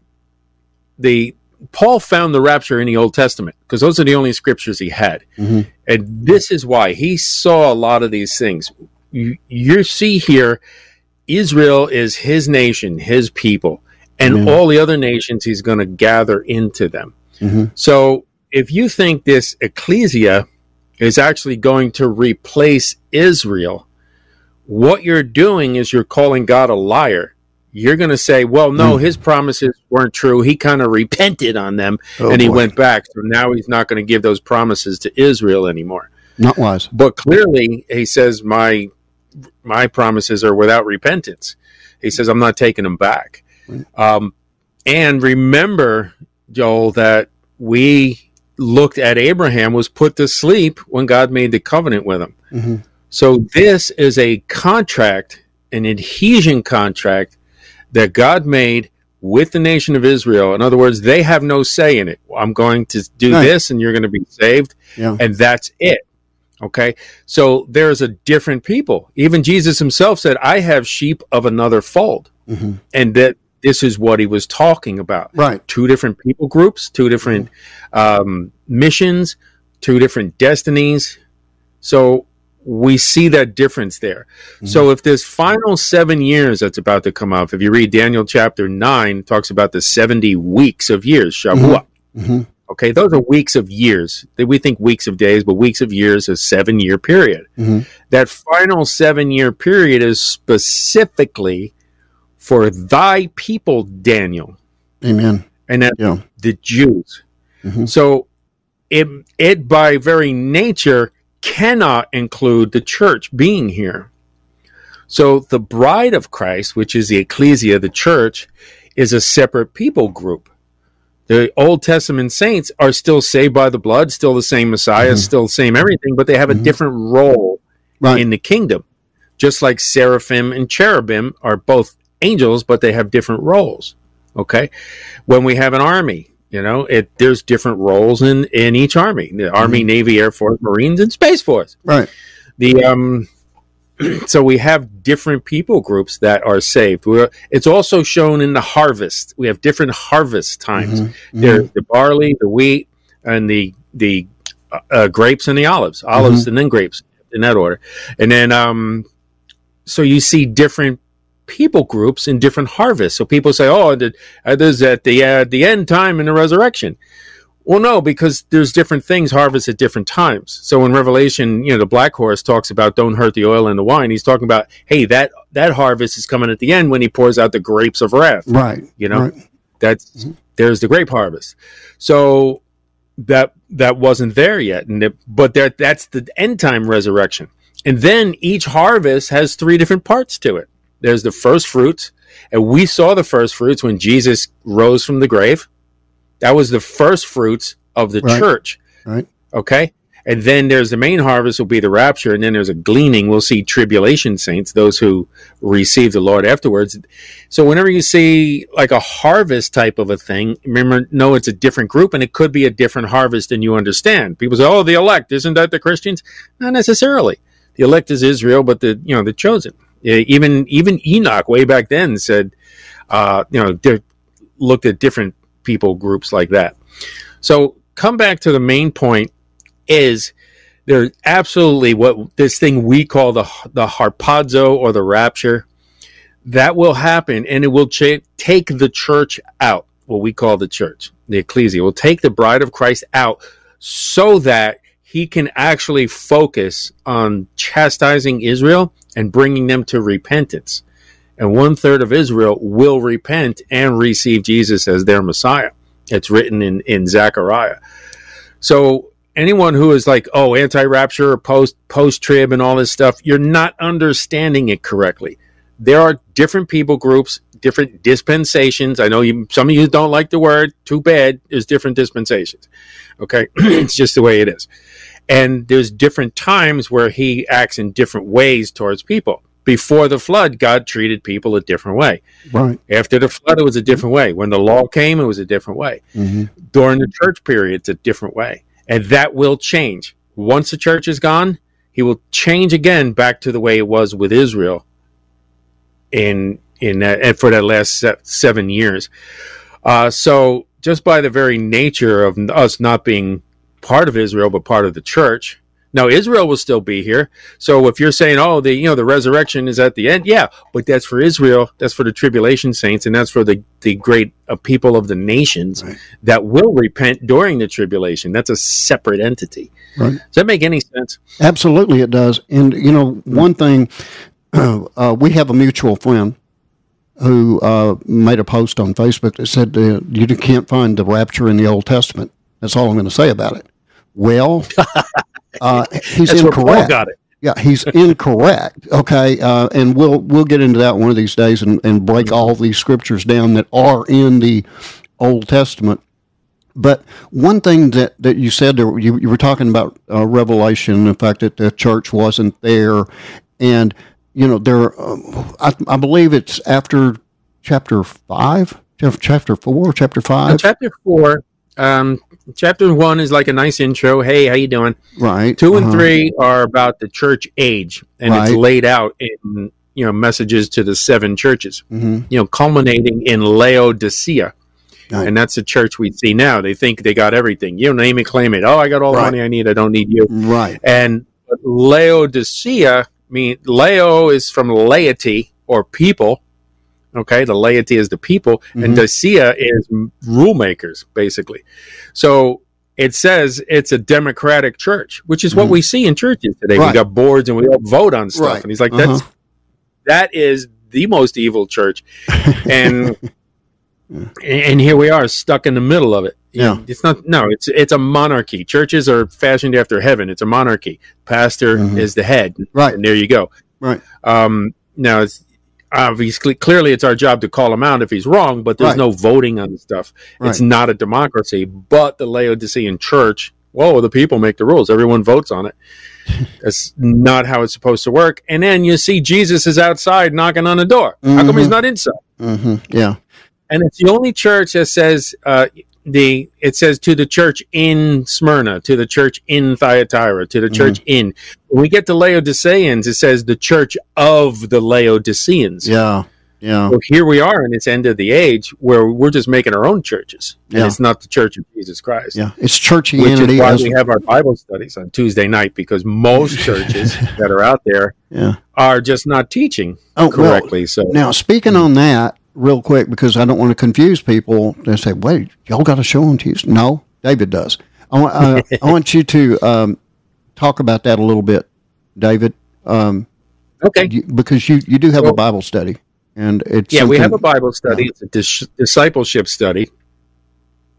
[SPEAKER 2] the Paul found the rapture in the Old Testament because those are the only scriptures he had.
[SPEAKER 1] Mm-hmm.
[SPEAKER 2] And this is why he saw a lot of these things. You, you see here, Israel is his nation, his people, and
[SPEAKER 1] Amen.
[SPEAKER 2] all the other nations he's going to gather into them.
[SPEAKER 1] Mm-hmm.
[SPEAKER 2] So if you think this ecclesia is actually going to replace Israel, what you're doing is you're calling God a liar. You're going to say, well, no,
[SPEAKER 1] Mm.
[SPEAKER 2] his promises weren't true. He kind of repented on them,
[SPEAKER 1] Oh,
[SPEAKER 2] and he
[SPEAKER 1] boy.
[SPEAKER 2] went back. So now he's not going to give those promises to Israel anymore.
[SPEAKER 1] Not wise.
[SPEAKER 2] But clearly, he says, my my promises are without repentance. He says, I'm not taking them back. Um, and remember, Joel, that we looked at Abraham was put to sleep when God made the covenant with him.
[SPEAKER 1] Mm-hmm.
[SPEAKER 2] So this is a contract, an adhesion contract that God made with the nation of Israel. In other words, they have no say in it. I'm going to do
[SPEAKER 1] Right.
[SPEAKER 2] this and you're going to be saved.
[SPEAKER 1] Yeah.
[SPEAKER 2] And that's it. Okay. So there's a different people. Even Jesus himself said, I have sheep of another fold.
[SPEAKER 1] Mm-hmm.
[SPEAKER 2] And that this is what he was talking about.
[SPEAKER 1] Right.
[SPEAKER 2] Two different people groups, two different um, missions, two different destinies. So we see that difference there.
[SPEAKER 1] Mm-hmm.
[SPEAKER 2] So if this final seven years that's about to come up, if you read Daniel chapter nine, it talks about the seventy weeks of years, Shavuot.
[SPEAKER 1] Mm-hmm.
[SPEAKER 2] Okay, those are weeks of years. We think weeks of days, but weeks of years is seven year period.
[SPEAKER 1] Mm-hmm.
[SPEAKER 2] That final seven year period is specifically for thy people, Daniel,
[SPEAKER 1] Amen.
[SPEAKER 2] and that
[SPEAKER 1] Yeah.
[SPEAKER 2] the Jews.
[SPEAKER 1] Mhm.
[SPEAKER 2] So it it by very nature cannot include the church being here. So the bride of Christ, which is the ecclesia, the church, is a separate people group. The Old Testament saints are still saved by the blood, still the same Messiah,
[SPEAKER 1] Mhm.
[SPEAKER 2] still the same everything, but they have a
[SPEAKER 1] Mhm.
[SPEAKER 2] different role
[SPEAKER 1] Right.
[SPEAKER 2] in the kingdom. Just like seraphim and cherubim are both angels, but they have different roles. Okay? When we have an army, you know, it there's different roles in, in each army. The Army, Navy, Air Force, Marines, and Space Force.
[SPEAKER 1] Right.
[SPEAKER 2] The um so we have different people groups that are saved. We're, it's also shown in the harvest. We have different harvest times.
[SPEAKER 1] Mhm.
[SPEAKER 2] There's the barley, the wheat, and the the uh, uh, grapes and the olives. Olives
[SPEAKER 1] Mhm.
[SPEAKER 2] and then grapes in that order. And then um, so you see different people groups in different harvests. So people say, "Oh, the, uh, there's at the uh, the end time in the resurrection." Well, no, because there's different things harvest at different times. So in Revelation, you know, the black horse talks about don't hurt the oil and the wine. He's talking about, hey, that that harvest is coming at the end when he pours out the grapes of wrath.
[SPEAKER 1] Right.
[SPEAKER 2] You know,
[SPEAKER 1] Right.
[SPEAKER 2] that's there's the grape harvest. So that that wasn't there yet, and it, but there, that's the end time resurrection. And then each harvest has three different parts to it. There's the first fruits, and we saw the first fruits when Jesus rose from the grave. That was the first fruits of the
[SPEAKER 1] right.
[SPEAKER 2] church.
[SPEAKER 1] Right.
[SPEAKER 2] Okay. And then there's the main harvest will be the rapture, and then there's a gleaning. We'll see tribulation saints, those who receive the Lord afterwards. So whenever you see like a harvest type of a thing, remember, no, it's a different group, and it could be a different harvest than you understand. People say, "Oh, the elect, isn't that the Christians?" Not necessarily. The elect is Israel, but the you know the chosen. Even even Enoch way back then said, uh, you know, they looked at different people groups like that. So come back to the main point. Is there absolutely what this thing we call the the harpazo or the rapture that will happen, and it will ch- take the church out, what we call the church, the ecclesia will take the bride of Christ out so that he can actually focus on chastising Israel and bringing them to repentance. And one third of Israel will repent and receive Jesus as their Messiah. It's written in, in Zechariah. So anyone who is like, oh, anti-rapture or post, post-trib and all this stuff, you're not understanding it correctly. There are different people groups, different dispensations. I know you, some of you don't like the word. Too bad. There's different dispensations. Okay? It's just the way it is. And there's different times where he acts in different ways towards people. Before the flood, God treated people a different way.
[SPEAKER 1] Right.
[SPEAKER 2] After the flood, it was a different way. When the law came, it was a different way.
[SPEAKER 1] Mm-hmm.
[SPEAKER 2] During the church period, it's a different way. And that will change. Once the church is gone, he will change again back to the way it was with Israel in in that, and for that last seven years. Uh, so just by the very nature of us not being part of Israel, but part of the church, now Israel will still be here. So if you're saying, oh, the you know the resurrection is at the end, yeah, but that's for Israel, that's for the tribulation saints, and that's for the the great uh, people of the nations right. that will repent during the tribulation. That's a separate entity.
[SPEAKER 1] Right.
[SPEAKER 2] Does that make any sense?
[SPEAKER 1] Absolutely, it does. And you know, one thing, uh, uh, we have a mutual friend who uh, made a post on Facebook that said uh, you can't find the rapture in the Old Testament. That's all I'm going to say about it. Well. Uh, he's
[SPEAKER 2] That's
[SPEAKER 1] incorrect.
[SPEAKER 2] Where Paul got it.
[SPEAKER 1] Yeah, he's incorrect. Okay, uh, and we'll we'll get into that one of these days and, and break all these scriptures down that are in the Old Testament. But one thing that, that you said there, you, you were talking about uh, Revelation, the fact that the church wasn't there, and you know there, um, I, I believe it's after chapter five, chapter four, chapter five,
[SPEAKER 2] uh, chapter four. Um, chapter one is like a nice intro. Hey, how you doing?
[SPEAKER 1] Right.
[SPEAKER 2] Two and
[SPEAKER 1] uh-huh.
[SPEAKER 2] three are about the church age, and right. it's laid out in you know messages to the seven churches.
[SPEAKER 1] Mm-hmm.
[SPEAKER 2] You know, culminating in Laodicea,
[SPEAKER 1] right.
[SPEAKER 2] and that's the church we see now. They think they got everything. You know, name it, claim it. Oh, I got all the
[SPEAKER 1] right.
[SPEAKER 2] money I need. I don't need you.
[SPEAKER 1] Right.
[SPEAKER 2] And Laodicea, mean Lao is from laity or people. Okay, the laity is the people, mm-hmm. and Dicea is rule makers, basically. So it says it's a democratic church, which is mm-hmm. what we see in churches today.
[SPEAKER 1] Right.
[SPEAKER 2] We got boards and we all vote on stuff,
[SPEAKER 1] right.
[SPEAKER 2] and he's like,
[SPEAKER 1] uh-huh.
[SPEAKER 2] "That's that is the most evil church," and yeah. and here we are stuck in the middle of it.
[SPEAKER 1] Yeah,
[SPEAKER 2] it's not. No, it's it's a monarchy. Churches are fashioned after heaven. It's a monarchy. Pastor mm-hmm. is the head,
[SPEAKER 1] right?
[SPEAKER 2] And there you go.
[SPEAKER 1] Right.
[SPEAKER 2] Um, now it's. Obviously, clearly it's our job to call him out if he's wrong, but there's
[SPEAKER 1] right.
[SPEAKER 2] no voting on stuff.
[SPEAKER 1] Right.
[SPEAKER 2] It's not a democracy, but the Laodicean church, whoa, the people make the rules. Everyone votes on it. That's not how it's supposed to work. And then you see Jesus is outside knocking on the door. Mm-hmm. How come he's not inside?
[SPEAKER 1] Mm-hmm. Yeah.
[SPEAKER 2] And it's the only church that says, uh, the it says to the church in Smyrna, to the church in Thyatira, to the church mm-hmm. in. When we get to Laodiceans, it says the church of the Laodiceans.
[SPEAKER 1] Yeah, yeah.
[SPEAKER 2] So here we are in this end of the age where we're just making our own churches, and
[SPEAKER 1] yeah.
[SPEAKER 2] it's not the Church of Jesus Christ.
[SPEAKER 1] Yeah, it's churchianity.
[SPEAKER 2] Which is why we have our Bible studies on Tuesday night, because most churches that are out there
[SPEAKER 1] yeah.
[SPEAKER 2] are just not teaching
[SPEAKER 1] oh,
[SPEAKER 2] correctly.
[SPEAKER 1] Well,
[SPEAKER 2] so
[SPEAKER 1] now, speaking on that, real quick, because I don't want to confuse people. They say, "Wait, y'all got a show on Tuesday?" No, David does. I want, uh, I want you to um, talk about that a little bit, David. Um,
[SPEAKER 2] okay,
[SPEAKER 1] you, because you, you do have well, a Bible study, and it's
[SPEAKER 2] yeah, we have a Bible study. It's a dis- discipleship study,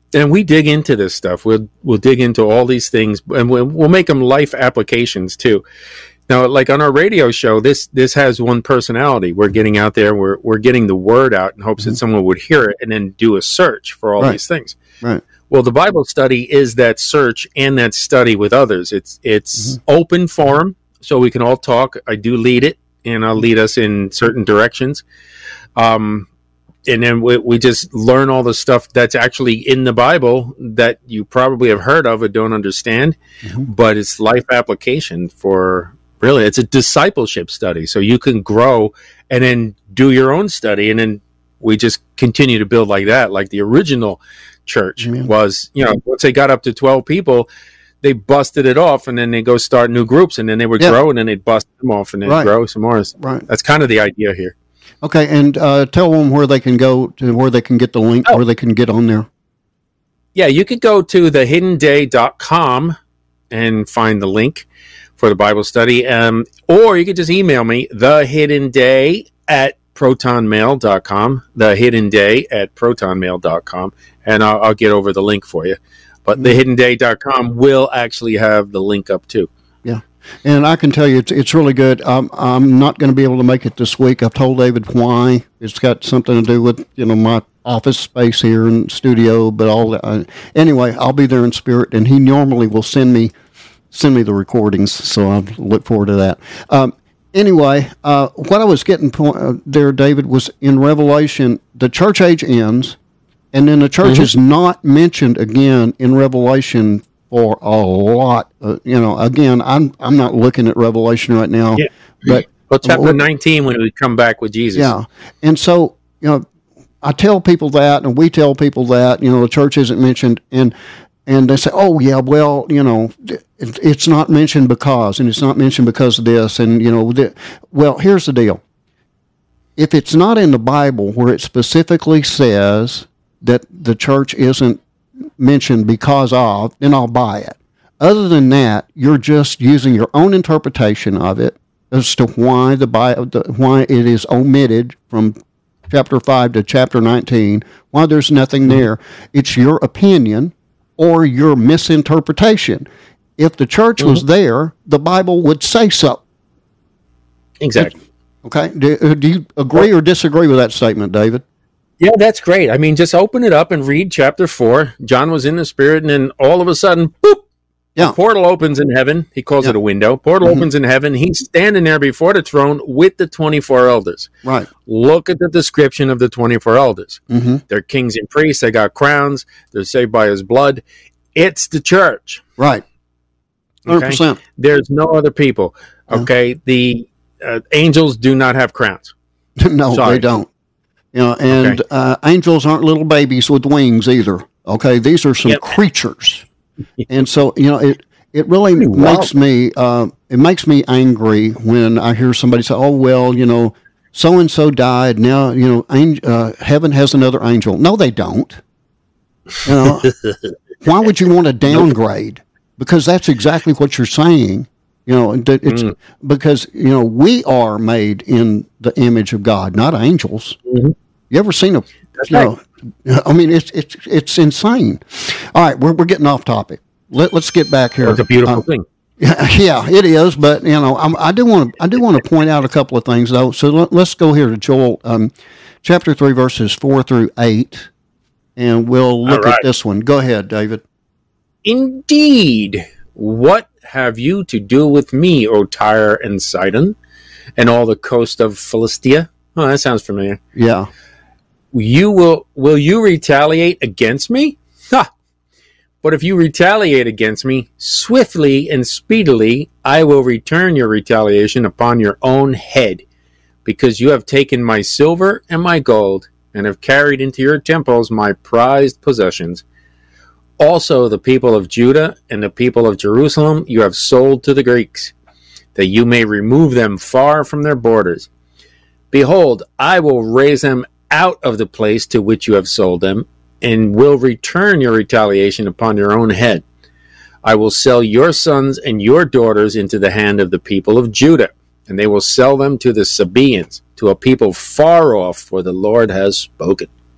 [SPEAKER 2] and we dig into this stuff. We'll we'll dig into all these things, and we'll, we'll make them life applications too. Now, like on our radio show, this this has one personality. We're getting out there. We're we're getting the word out in hopes mm-hmm. that someone would hear it and then do a search for all
[SPEAKER 1] right.
[SPEAKER 2] these things.
[SPEAKER 1] Right.
[SPEAKER 2] Well, the Bible study is that search and that study with others. It's it's mm-hmm. open forum, so we can all talk. I do lead it, and I'll lead us in certain directions. Um, and then we, we just learn all the stuff that's actually in the Bible that you probably have heard of or don't understand, mm-hmm. but it's life application for. Really, it's a discipleship study, so you can grow and then do your own study, and then we just continue to build like that. Like the original church mm-hmm. was, you know, once they got up to twelve people, they busted it off, and then they go start new groups, and then they would yeah. grow, and then they'd bust them off, and then right. grow some more.
[SPEAKER 1] Right.
[SPEAKER 2] That's kind of the idea here.
[SPEAKER 1] Okay, and uh, tell them where they can go to, where they can get the link, oh. where they can get on there.
[SPEAKER 2] Yeah, you could go to the hidden day dot com and find the link for the Bible study, um, or you could just email me, thehiddenday at protonmail dot com, thehiddenday at protonmail dot com, and I'll, I'll get over the link for you. But mm-hmm. the hidden day dot com will actually have the link up too.
[SPEAKER 1] Yeah, and I can tell you it's, it's really good. Um, I'm not going to be able to make it this week. I've told David why. It's got something to do with, you know, my office space here and studio, but all that. Uh, anyway, I'll be there in spirit, and he normally will send me Send me the recordings, so I look forward to that. Um, anyway, uh, what I was getting point, uh, there, David, was in Revelation, the church age ends, and then the church mm-hmm. is not mentioned again in Revelation for a lot. Uh, you know, again, I'm I'm not looking at Revelation right now,
[SPEAKER 2] yeah.
[SPEAKER 1] but
[SPEAKER 2] well, chapter uh, nineteen when we come back with Jesus.
[SPEAKER 1] Yeah, and so you know, I tell people that, and we tell people that you know the church isn't mentioned, and. And they say, oh, yeah, well, you know, it's not mentioned because, and it's not mentioned because of this. And, you know, the, well, here's the deal. If it's not in the Bible where it specifically says that the church isn't mentioned because of, then I'll buy it. Other than that, you're just using your own interpretation of it as to why the Bible, why it is omitted from chapter five to chapter nineteen, why there's nothing there. It's your opinion or your misinterpretation. If the church mm-hmm. was there, the Bible would say so.
[SPEAKER 2] Exactly.
[SPEAKER 1] Okay. Do, do you agree or disagree with that statement, David?
[SPEAKER 2] Yeah, that's great. I mean, just open it up and read chapter four. John was in the Spirit, and then all of a sudden, boop, yeah. a portal opens in heaven. He calls yeah. it a window. Portal mm-hmm. opens in heaven. He's standing there before the throne with the twenty-four elders.
[SPEAKER 1] Right.
[SPEAKER 2] Look at the description of the twenty-four elders.
[SPEAKER 1] Mm-hmm.
[SPEAKER 2] They're kings and priests. They got crowns. They're saved by his blood. It's the church.
[SPEAKER 1] Right. one hundred percent.
[SPEAKER 2] Okay? There's no other people. Okay. Yeah. The uh, angels do not have crowns.
[SPEAKER 1] No, Sorry. they don't. You know, and okay. uh, angels aren't little babies with wings either. Okay, these are some yep. creatures, and so you know it. It really wow. makes me. Uh, it makes me angry when I hear somebody say, "Oh well, you know, so and so died. Now you know, angel, uh, heaven has another angel." No, they don't. You know, why would you want to downgrade? Because that's exactly what you're saying. You know, it's mm. because you know we are made in the image of God, not angels.
[SPEAKER 2] Mm-hmm.
[SPEAKER 1] You ever seen a?
[SPEAKER 2] That's
[SPEAKER 1] you
[SPEAKER 2] right.
[SPEAKER 1] know, I mean, it's it's it's insane. All right, we're we're getting off topic. Let, let's get back here.
[SPEAKER 2] It's a beautiful uh, thing.
[SPEAKER 1] Yeah, yeah, it is. But you know, I'm, I do want to I do want to point out a couple of things though. So let, let's go here to Joel, um, chapter three, verses four through eight, and we'll look right. at this one. Go ahead, David.
[SPEAKER 2] Indeed, what have you to do with me, O Tyre and Sidon, and all the coast of Philistia? Oh, that sounds familiar.
[SPEAKER 1] Yeah.
[SPEAKER 2] You will will you retaliate against me? Ha! But if you retaliate against me, swiftly and speedily I will return your retaliation upon your own head, because you have taken my silver and my gold, and have carried into your temples my prized possessions. Also the people of Judah and the people of Jerusalem you have sold to the Greeks, that you may remove them far from their borders. Behold, I will raise them out of the place to which you have sold them, and will return your retaliation upon your own head. I will sell your sons and your daughters into the hand of the people of Judah, and they will sell them to the Sabaeans, to a people far off, for the Lord has spoken.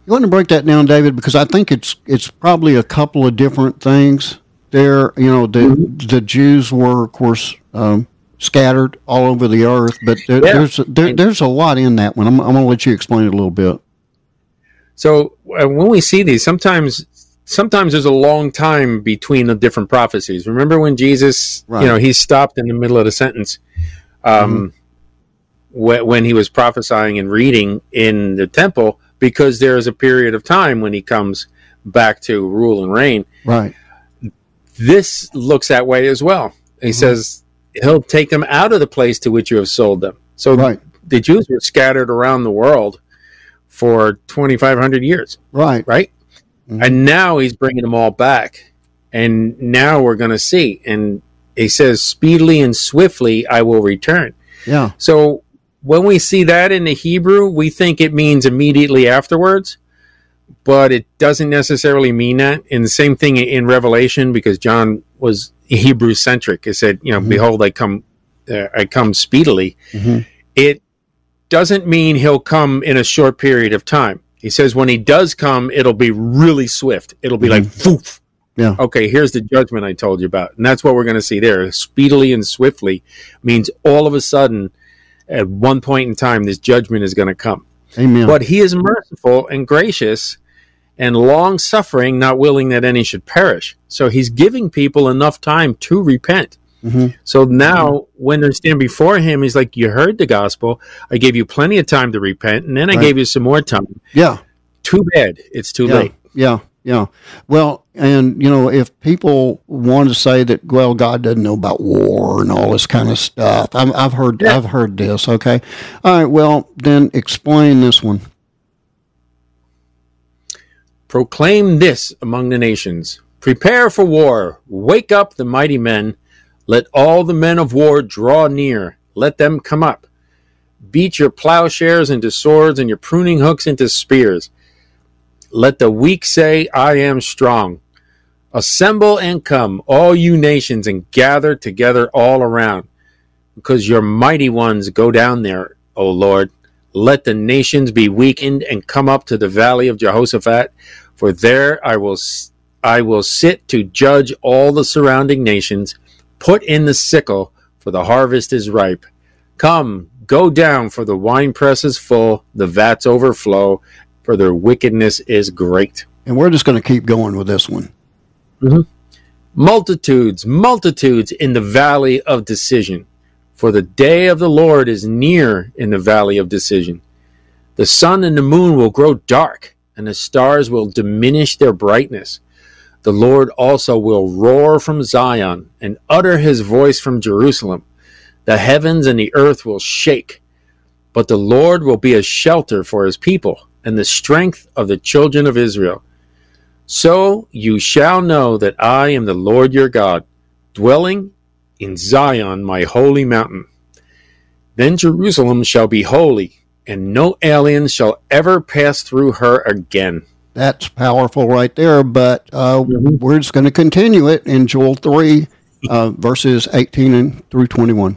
[SPEAKER 1] You want to break that down, David, because I think it's it's probably a couple of different things there. You know, the mm-hmm. the Jews were, of course, um, scattered all over the earth, but there, yeah. there's there, there's a lot in that one. I'm, I'm going to let you explain it a little bit.
[SPEAKER 2] So uh, when we see these, sometimes sometimes there's a long time between the different prophecies. Remember when Jesus, right. you know, he stopped in the middle of the sentence um, mm-hmm. wh- when he was prophesying and reading in the temple, because there is a period of time when he comes back to rule and reign.
[SPEAKER 1] Right.
[SPEAKER 2] This looks that way as well. He mm-hmm. says he'll take them out of the place to which you have sold them. So
[SPEAKER 1] right.
[SPEAKER 2] the Jews were scattered around the world for twenty-five hundred years.
[SPEAKER 1] Right.
[SPEAKER 2] Right. Mm-hmm. And now he's bringing them all back. And now we're going to see. And he says, speedily and swiftly I will return.
[SPEAKER 1] Yeah.
[SPEAKER 2] So when we see that in the Hebrew, we think it means immediately afterwards, but it doesn't necessarily mean that. And the same thing in Revelation, because John was Hebrew centric. It said, you know, mm-hmm. behold, I come, uh, I come speedily.
[SPEAKER 1] Mm-hmm.
[SPEAKER 2] It doesn't mean he'll come in a short period of time. He says when he does come, it'll be really swift. It'll be mm-hmm. like, poof.
[SPEAKER 1] Yeah.
[SPEAKER 2] Okay, here's the judgment I told you about. And that's what we're going to see there. Speedily and swiftly means all of a sudden, at one point in time, this judgment is going to come.
[SPEAKER 1] Amen.
[SPEAKER 2] But he is merciful and gracious and long-suffering, not willing that any should perish. So he's giving people enough time to repent.
[SPEAKER 1] Mm-hmm.
[SPEAKER 2] So now, mm-hmm. when they stand before him, he's like, you heard the gospel. I gave you plenty of time to repent, and then I
[SPEAKER 1] right.
[SPEAKER 2] gave you some more time.
[SPEAKER 1] Yeah.
[SPEAKER 2] Too bad. It's too
[SPEAKER 1] yeah.
[SPEAKER 2] late.
[SPEAKER 1] Yeah. Yeah. Well, and, you know, if people want to say that, well, God doesn't know about war and all this kind of stuff, I've, I've heard yeah. I've heard this, okay? All right, well, then explain this one.
[SPEAKER 2] Proclaim this among the nations. Prepare for war. Wake up the mighty men. Let all the men of war draw near. Let them come up. Beat your plowshares into swords and your pruning hooks into spears. Let the weak say, I am strong. Assemble and come, all you nations, and gather together all around. Because your mighty ones go down there, O Lord. Let the nations be weakened and come up to the valley of Jehoshaphat. For there I will, I will sit to judge all the surrounding nations. Put in the sickle, for the harvest is ripe. Come, go down, for the winepress is full, the vats overflow, for their wickedness is great.
[SPEAKER 1] And we're just going to keep going with this one.
[SPEAKER 2] Mm-hmm. Multitudes, multitudes in the valley of decision. For the day of the Lord is near in the valley of decision. The sun and the moon will grow dark, and the stars will diminish their brightness. The Lord also will roar from Zion and utter his voice from Jerusalem. The heavens and the earth will shake, but the Lord will be a shelter for his people and the strength of the children of Israel. So you shall know that I am the Lord your God, dwelling in Zion, my holy mountain. Then Jerusalem shall be holy, and no alien shall ever pass through her again.
[SPEAKER 1] That's powerful right there, but uh, mm-hmm. we're just going to continue it in Joel three, uh, verses eighteen and through twenty-one.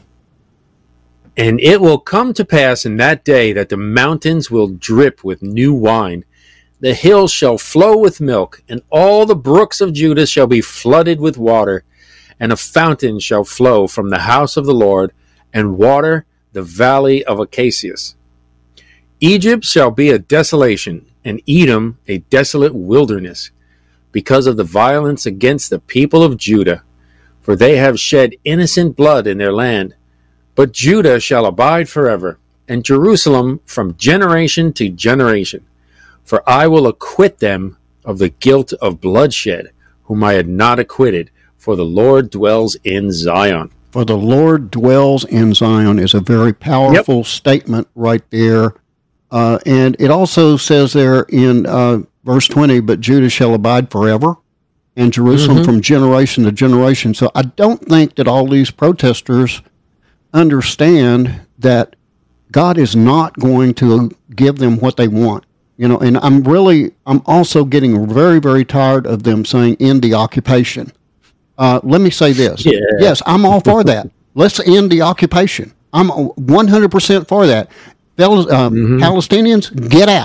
[SPEAKER 2] And it will come to pass in that day that the mountains will drip with new wine. The hills shall flow with milk, and all the brooks of Judah shall be flooded with water. And a fountain shall flow from the house of the Lord, and water the valley of Acacias. Egypt shall be a desolation, and Edom a desolate wilderness, because of the violence against the people of Judah. For they have shed innocent blood in their land. But Judah shall abide forever, and Jerusalem from generation to generation. For I will acquit them of the guilt of bloodshed, whom I had not acquitted, for the Lord dwells in Zion.
[SPEAKER 1] For the Lord dwells in Zion is a very powerful yep. statement right there. Uh, and it also says there in uh, verse twenty, but Judah shall abide forever, and Jerusalem mm-hmm. from generation to generation. So I don't think that all these protesters understand that God is not going to give them what they want. You know, and I'm really, I'm also getting very, very tired of them saying end the occupation. Uh, let me say this.
[SPEAKER 2] Yeah.
[SPEAKER 1] Yes, I'm all for that. Let's end the occupation. I'm one hundred percent for that. Fellas, um, mm-hmm. Palestinians, get out.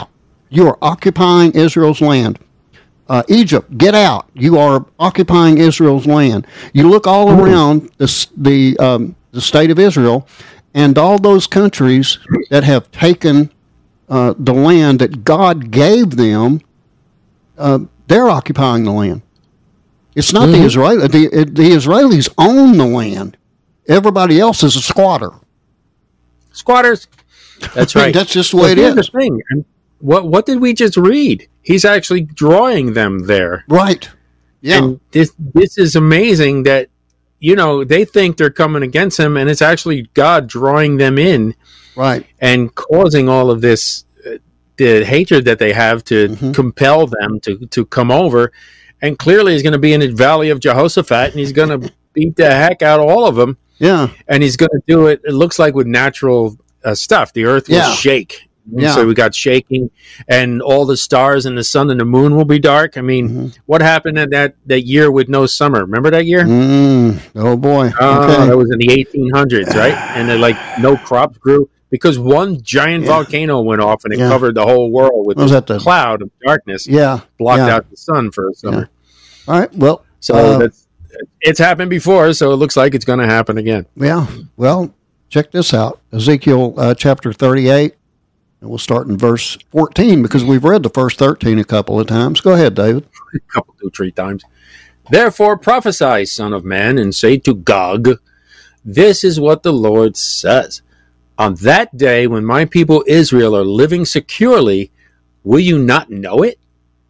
[SPEAKER 1] You are occupying Israel's land. Uh, Egypt, get out. You are occupying Israel's land. You look all around the, the, um, the state of Israel, and all those countries that have taken uh, the land that God gave them, uh, they're occupying the land. It's not mm-hmm. the Israeli. The, the Israelis own the land. Everybody else is a squatter.
[SPEAKER 2] Squatters. That's right.
[SPEAKER 1] That's just the way
[SPEAKER 2] well,
[SPEAKER 1] it is.
[SPEAKER 2] The thing. What what did we just read? He's actually drawing them there.
[SPEAKER 1] Right. Yeah.
[SPEAKER 2] And this this is amazing that, you know, they think they're coming against him, and it's actually God drawing them in.
[SPEAKER 1] Right.
[SPEAKER 2] And causing all of this, uh, the hatred that they have to mm-hmm. compel them to, to come over. And clearly he's going to be in the Valley of Jehoshaphat, and he's going to beat the heck out of all of them.
[SPEAKER 1] Yeah.
[SPEAKER 2] And he's going to do it, it looks like, with natural uh, stuff. The earth will
[SPEAKER 1] yeah.
[SPEAKER 2] shake.
[SPEAKER 1] Yeah.
[SPEAKER 2] So we got shaking, and all the stars and the sun and the moon will be dark. I mean, mm-hmm. what happened in that, that year with no summer? Remember that year?
[SPEAKER 1] Mm. Oh, boy.
[SPEAKER 2] Oh,
[SPEAKER 1] okay.
[SPEAKER 2] That was in the eighteen hundreds, right? And then, like, no crops grew because one giant yeah. volcano went off, and it yeah. covered the whole world with a
[SPEAKER 1] the...
[SPEAKER 2] cloud of darkness.
[SPEAKER 1] Yeah.
[SPEAKER 2] Blocked
[SPEAKER 1] yeah.
[SPEAKER 2] out the sun for a summer.
[SPEAKER 1] Yeah. All right. Well,
[SPEAKER 2] so
[SPEAKER 1] uh,
[SPEAKER 2] that's, it's happened before, so it looks like it's going to happen again.
[SPEAKER 1] Yeah. Well, check this out. Ezekiel uh, chapter thirty-eight. And we'll start in verse fourteen because we've read the first thirteen a couple of times. Go ahead, David.
[SPEAKER 2] A couple, two, three times. Therefore prophesy, son of man, and say to Gog, this is what the Lord says. On that day when my people Israel are living securely, will you not know it?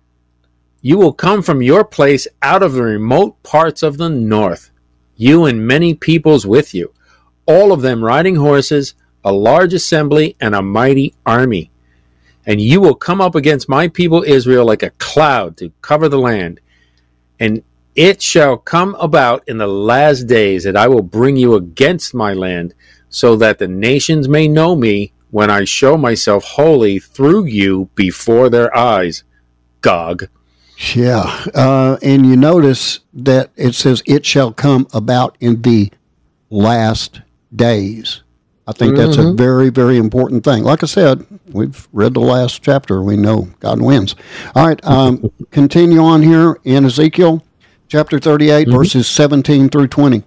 [SPEAKER 2] You will come from your place out of the remote parts of the north, you and many peoples with you, all of them riding horses, a large assembly, and a mighty army. And you will come up against my people Israel like a cloud to cover the land. And it shall come about in the last days that I will bring you against my land, so that the nations may know me when I show myself holy through you before their eyes. Gog.
[SPEAKER 1] Yeah. Uh, and you notice that it says it shall come about in the last days. I think that's mm-hmm. a very, very important thing. Like I said, we've read the last chapter. We know God wins. All right, um, continue on here in Ezekiel chapter thirty-eight, mm-hmm. verses seventeen through twenty.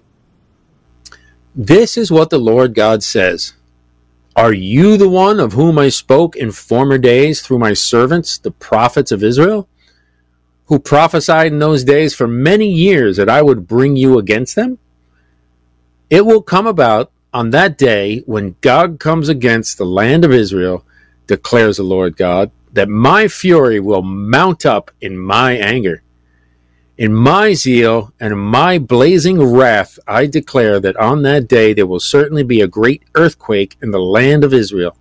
[SPEAKER 2] This is what the Lord God says. Are you the one of whom I spoke in former days through my servants, the prophets of Israel, who prophesied in those days for many years that I would bring you against them? It will come about on that day when Gog comes against the land of Israel, declares the Lord God, that my fury will mount up in my anger. In my zeal and in my blazing wrath, I declare that on that day there will certainly be a great earthquake in the land of Israel.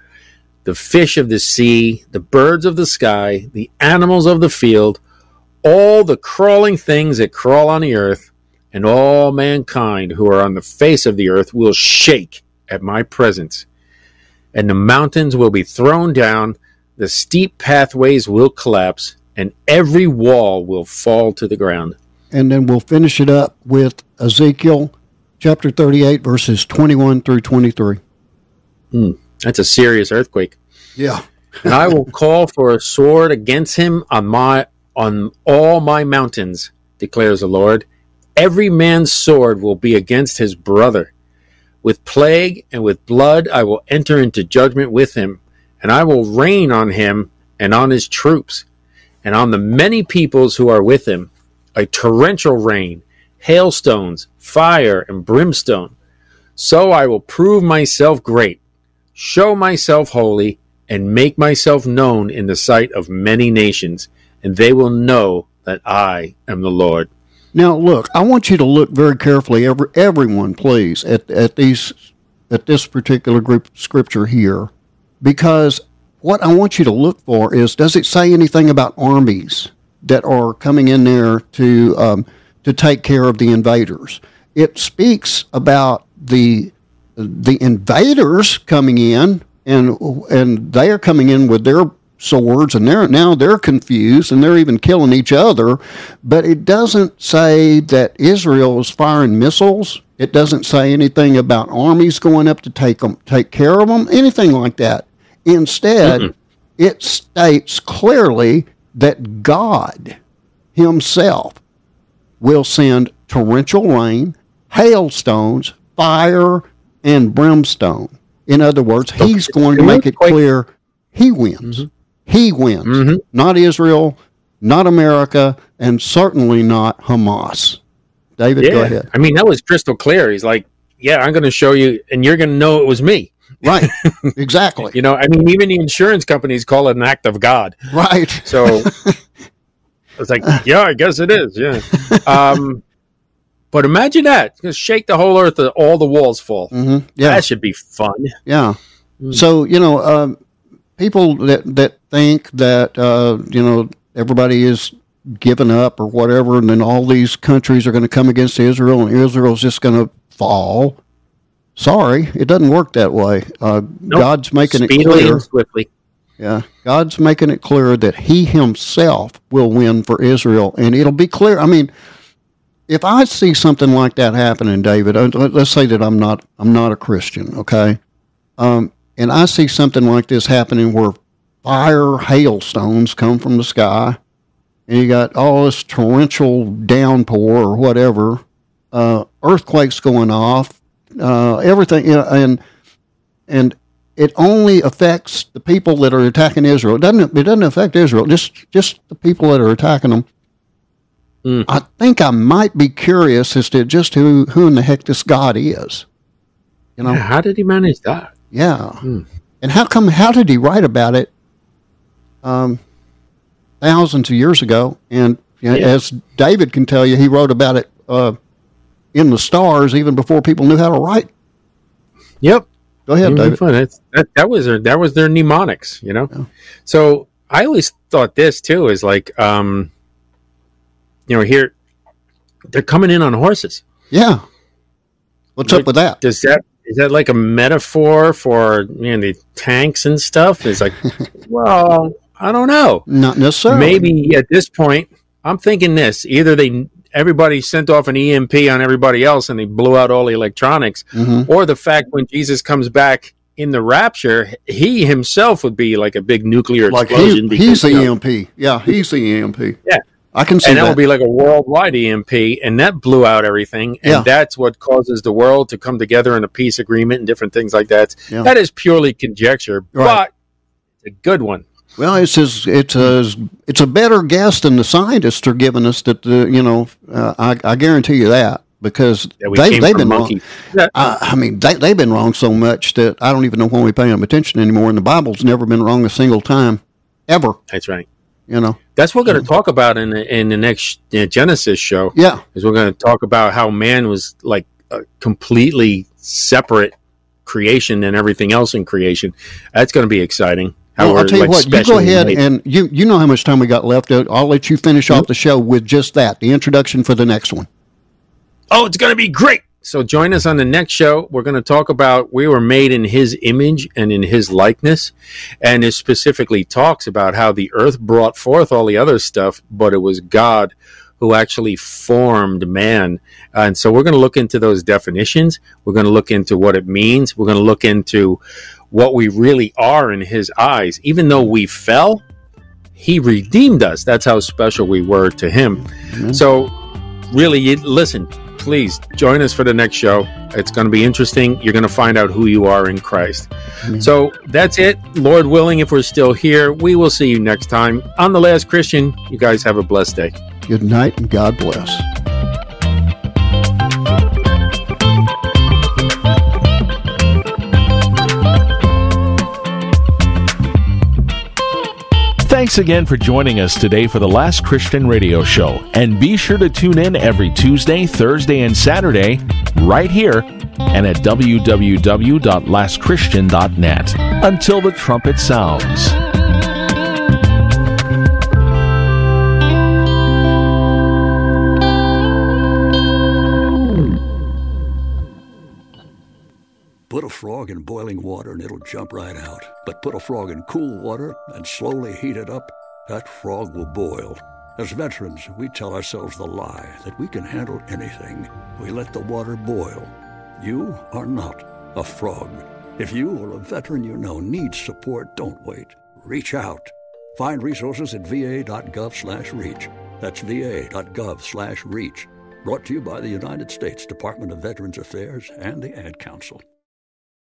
[SPEAKER 2] The fish of the sea, the birds of the sky, the animals of the field, all the crawling things that crawl on the earth, and all mankind who are on the face of the earth will shake at my presence. And the mountains will be thrown down, the steep pathways will collapse, and every wall will fall to the ground.
[SPEAKER 1] And then we'll finish it up with Ezekiel chapter thirty-eight, verses twenty-one through twenty-three.
[SPEAKER 2] Hmm, that's a serious earthquake.
[SPEAKER 1] Yeah.
[SPEAKER 2] And I will call for a sword against him on my on all my mountains, declares the Lord. Every man's sword will be against his brother. With plague and with blood I will enter into judgment with him, and I will rain on him and on his troops, and on the many peoples who are with him, a torrential rain, hailstones, fire, and brimstone. So I will prove myself great, show myself holy, and make myself known in the sight of many nations, and they will know that I am the Lord.
[SPEAKER 1] Now, look, I want you to look very carefully, every, everyone, please, at, at these at this particular group scripture here, because what I want you to look for is, does it say anything about armies that are coming in there to um, to take care of the invaders? It speaks about the the invaders coming in, and and they are coming in with their swords, and they're now they're confused, and they're even killing each other. But it doesn't say that Israel is firing missiles. It doesn't say anything about armies going up to take them, take care of them, anything like that. Instead, mm-hmm. it states clearly that God himself will send torrential rain, hailstones, fire, and brimstone. In other words, he's going to make it clear he wins. Mm-hmm. He wins. Mm-hmm. Not Israel, not America, and certainly not Hamas. David,
[SPEAKER 2] yeah.
[SPEAKER 1] go ahead.
[SPEAKER 2] I mean, that was crystal clear. He's like, yeah, I'm going to show you, and you're going to know it was me.
[SPEAKER 1] Right. Exactly.
[SPEAKER 2] You know, I mean, even the insurance companies call it an act of God.
[SPEAKER 1] Right.
[SPEAKER 2] So it's like, yeah, I guess it is. Yeah. Um, but imagine that. Just shake the whole earth, all the walls fall.
[SPEAKER 1] Mm-hmm. Yeah.
[SPEAKER 2] That should be fun.
[SPEAKER 1] Yeah. Mm. So, you know, um, people that, that think that, uh, you know, everybody is giving up or whatever, and then all these countries are going to come against Israel, and Israel's just going to fall. Sorry, it doesn't work that way. Uh, nope. God's making
[SPEAKER 2] Speedily
[SPEAKER 1] it clear.
[SPEAKER 2] And swiftly.
[SPEAKER 1] Yeah, God's making it clear that He Himself will win for Israel, and it'll be clear. I mean, if I see something like that happening, David, let's say that I'm not, I'm not a Christian, okay, um, and I see something like this happening where fire, hailstones come from the sky, and you got all this torrential downpour or whatever, uh, earthquakes going off. Uh, everything, you know, and and it only affects the people that are attacking Israel. It doesn't. It doesn't affect Israel. Just just the people that are attacking them. Mm. I think I might be curious as to just who who in the heck this God is. You know,
[SPEAKER 2] yeah, how did he manage that?
[SPEAKER 1] Yeah, mm. and how come? How did he write about it? Um, thousands of years ago, and you know, yeah. as David can tell you, he wrote about it. Uh, in the stars, even before people knew how to write.
[SPEAKER 2] Yep.
[SPEAKER 1] Go ahead, David.
[SPEAKER 2] That, that, that was their that was their mnemonics, you know. Yeah. So I always thought this too is like, um, you know, here they're coming in on horses.
[SPEAKER 1] Yeah. What's Which, up with that?
[SPEAKER 2] Does that is that like a metaphor for you know the tanks and stuff? It's like, well, I don't know.
[SPEAKER 1] Not necessarily.
[SPEAKER 2] Maybe at this point, I'm thinking this: either they. Everybody sent off an E M P on everybody else and they blew out all the electronics. Mm-hmm. Or the fact when Jesus comes back in the rapture, he himself would be like a big nuclear
[SPEAKER 1] like
[SPEAKER 2] explosion.
[SPEAKER 1] He, he's the you know, E M P. Yeah, he's the E M P.
[SPEAKER 2] Yeah.
[SPEAKER 1] I can see
[SPEAKER 2] and
[SPEAKER 1] that.
[SPEAKER 2] And that would be like a worldwide E M P, and that blew out everything. And yeah. that's what causes the world to come together in a peace agreement and different things like that. Yeah. That is purely conjecture, right. but it's a good one.
[SPEAKER 1] Well, it's as, it's a it's a better guess than the scientists are giving us. That the you know uh, I, I guarantee you that because
[SPEAKER 2] yeah,
[SPEAKER 1] they they've been monkeys. wrong. I, I mean they they've been wrong so much that I don't even know when we pay them attention anymore. And the Bible's never been wrong a single time, ever.
[SPEAKER 2] That's right.
[SPEAKER 1] You know
[SPEAKER 2] that's what we're going to talk about in the, in the next uh, Genesis show.
[SPEAKER 1] Yeah,
[SPEAKER 2] is we're going to talk about how man was like a completely separate creation than everything else in creation. That's going to be exciting.
[SPEAKER 1] Well, I'll tell you like what, you go ahead made. and you you know how much time we got left. I'll let you finish mm-hmm. off the show with just that, the introduction for the next one.
[SPEAKER 2] Oh, it's going to be great. So join us on the next show. We're going to talk about we were made in his image and in his likeness. And it specifically talks about how the earth brought forth all the other stuff, but it was God who actually formed man. And so we're going to look into those definitions. We're going to look into what it means. We're going to look into what we really are in his eyes. Even though we fell, he redeemed us. That's how special we were to him. Mm-hmm. So really, listen, please join us for the next show. It's going to be interesting. You're going to find out who you are in Christ. Mm-hmm. So that's it. Lord willing, if we're still here, we will see you next time on The Last Christian. You guys have a blessed day.
[SPEAKER 1] Good night and God bless.
[SPEAKER 15] Thanks again for joining us today for The Last Christian Radio Show. And be sure to tune in every Tuesday, Thursday, and Saturday right here and at w w w dot last christian dot net. Until the trumpet sounds.
[SPEAKER 16] Put a frog in boiling water and it'll jump right out. But put a frog in cool water and slowly heat it up, that frog will boil. As veterans, we tell ourselves the lie that we can handle anything. We let the water boil. You are not a frog. If you or a veteran you know needs support, don't wait. Reach out. Find resources at va.gov slash reach. That's va.gov slash reach. Brought to you by the United States Department of Veterans Affairs and the Ad Council.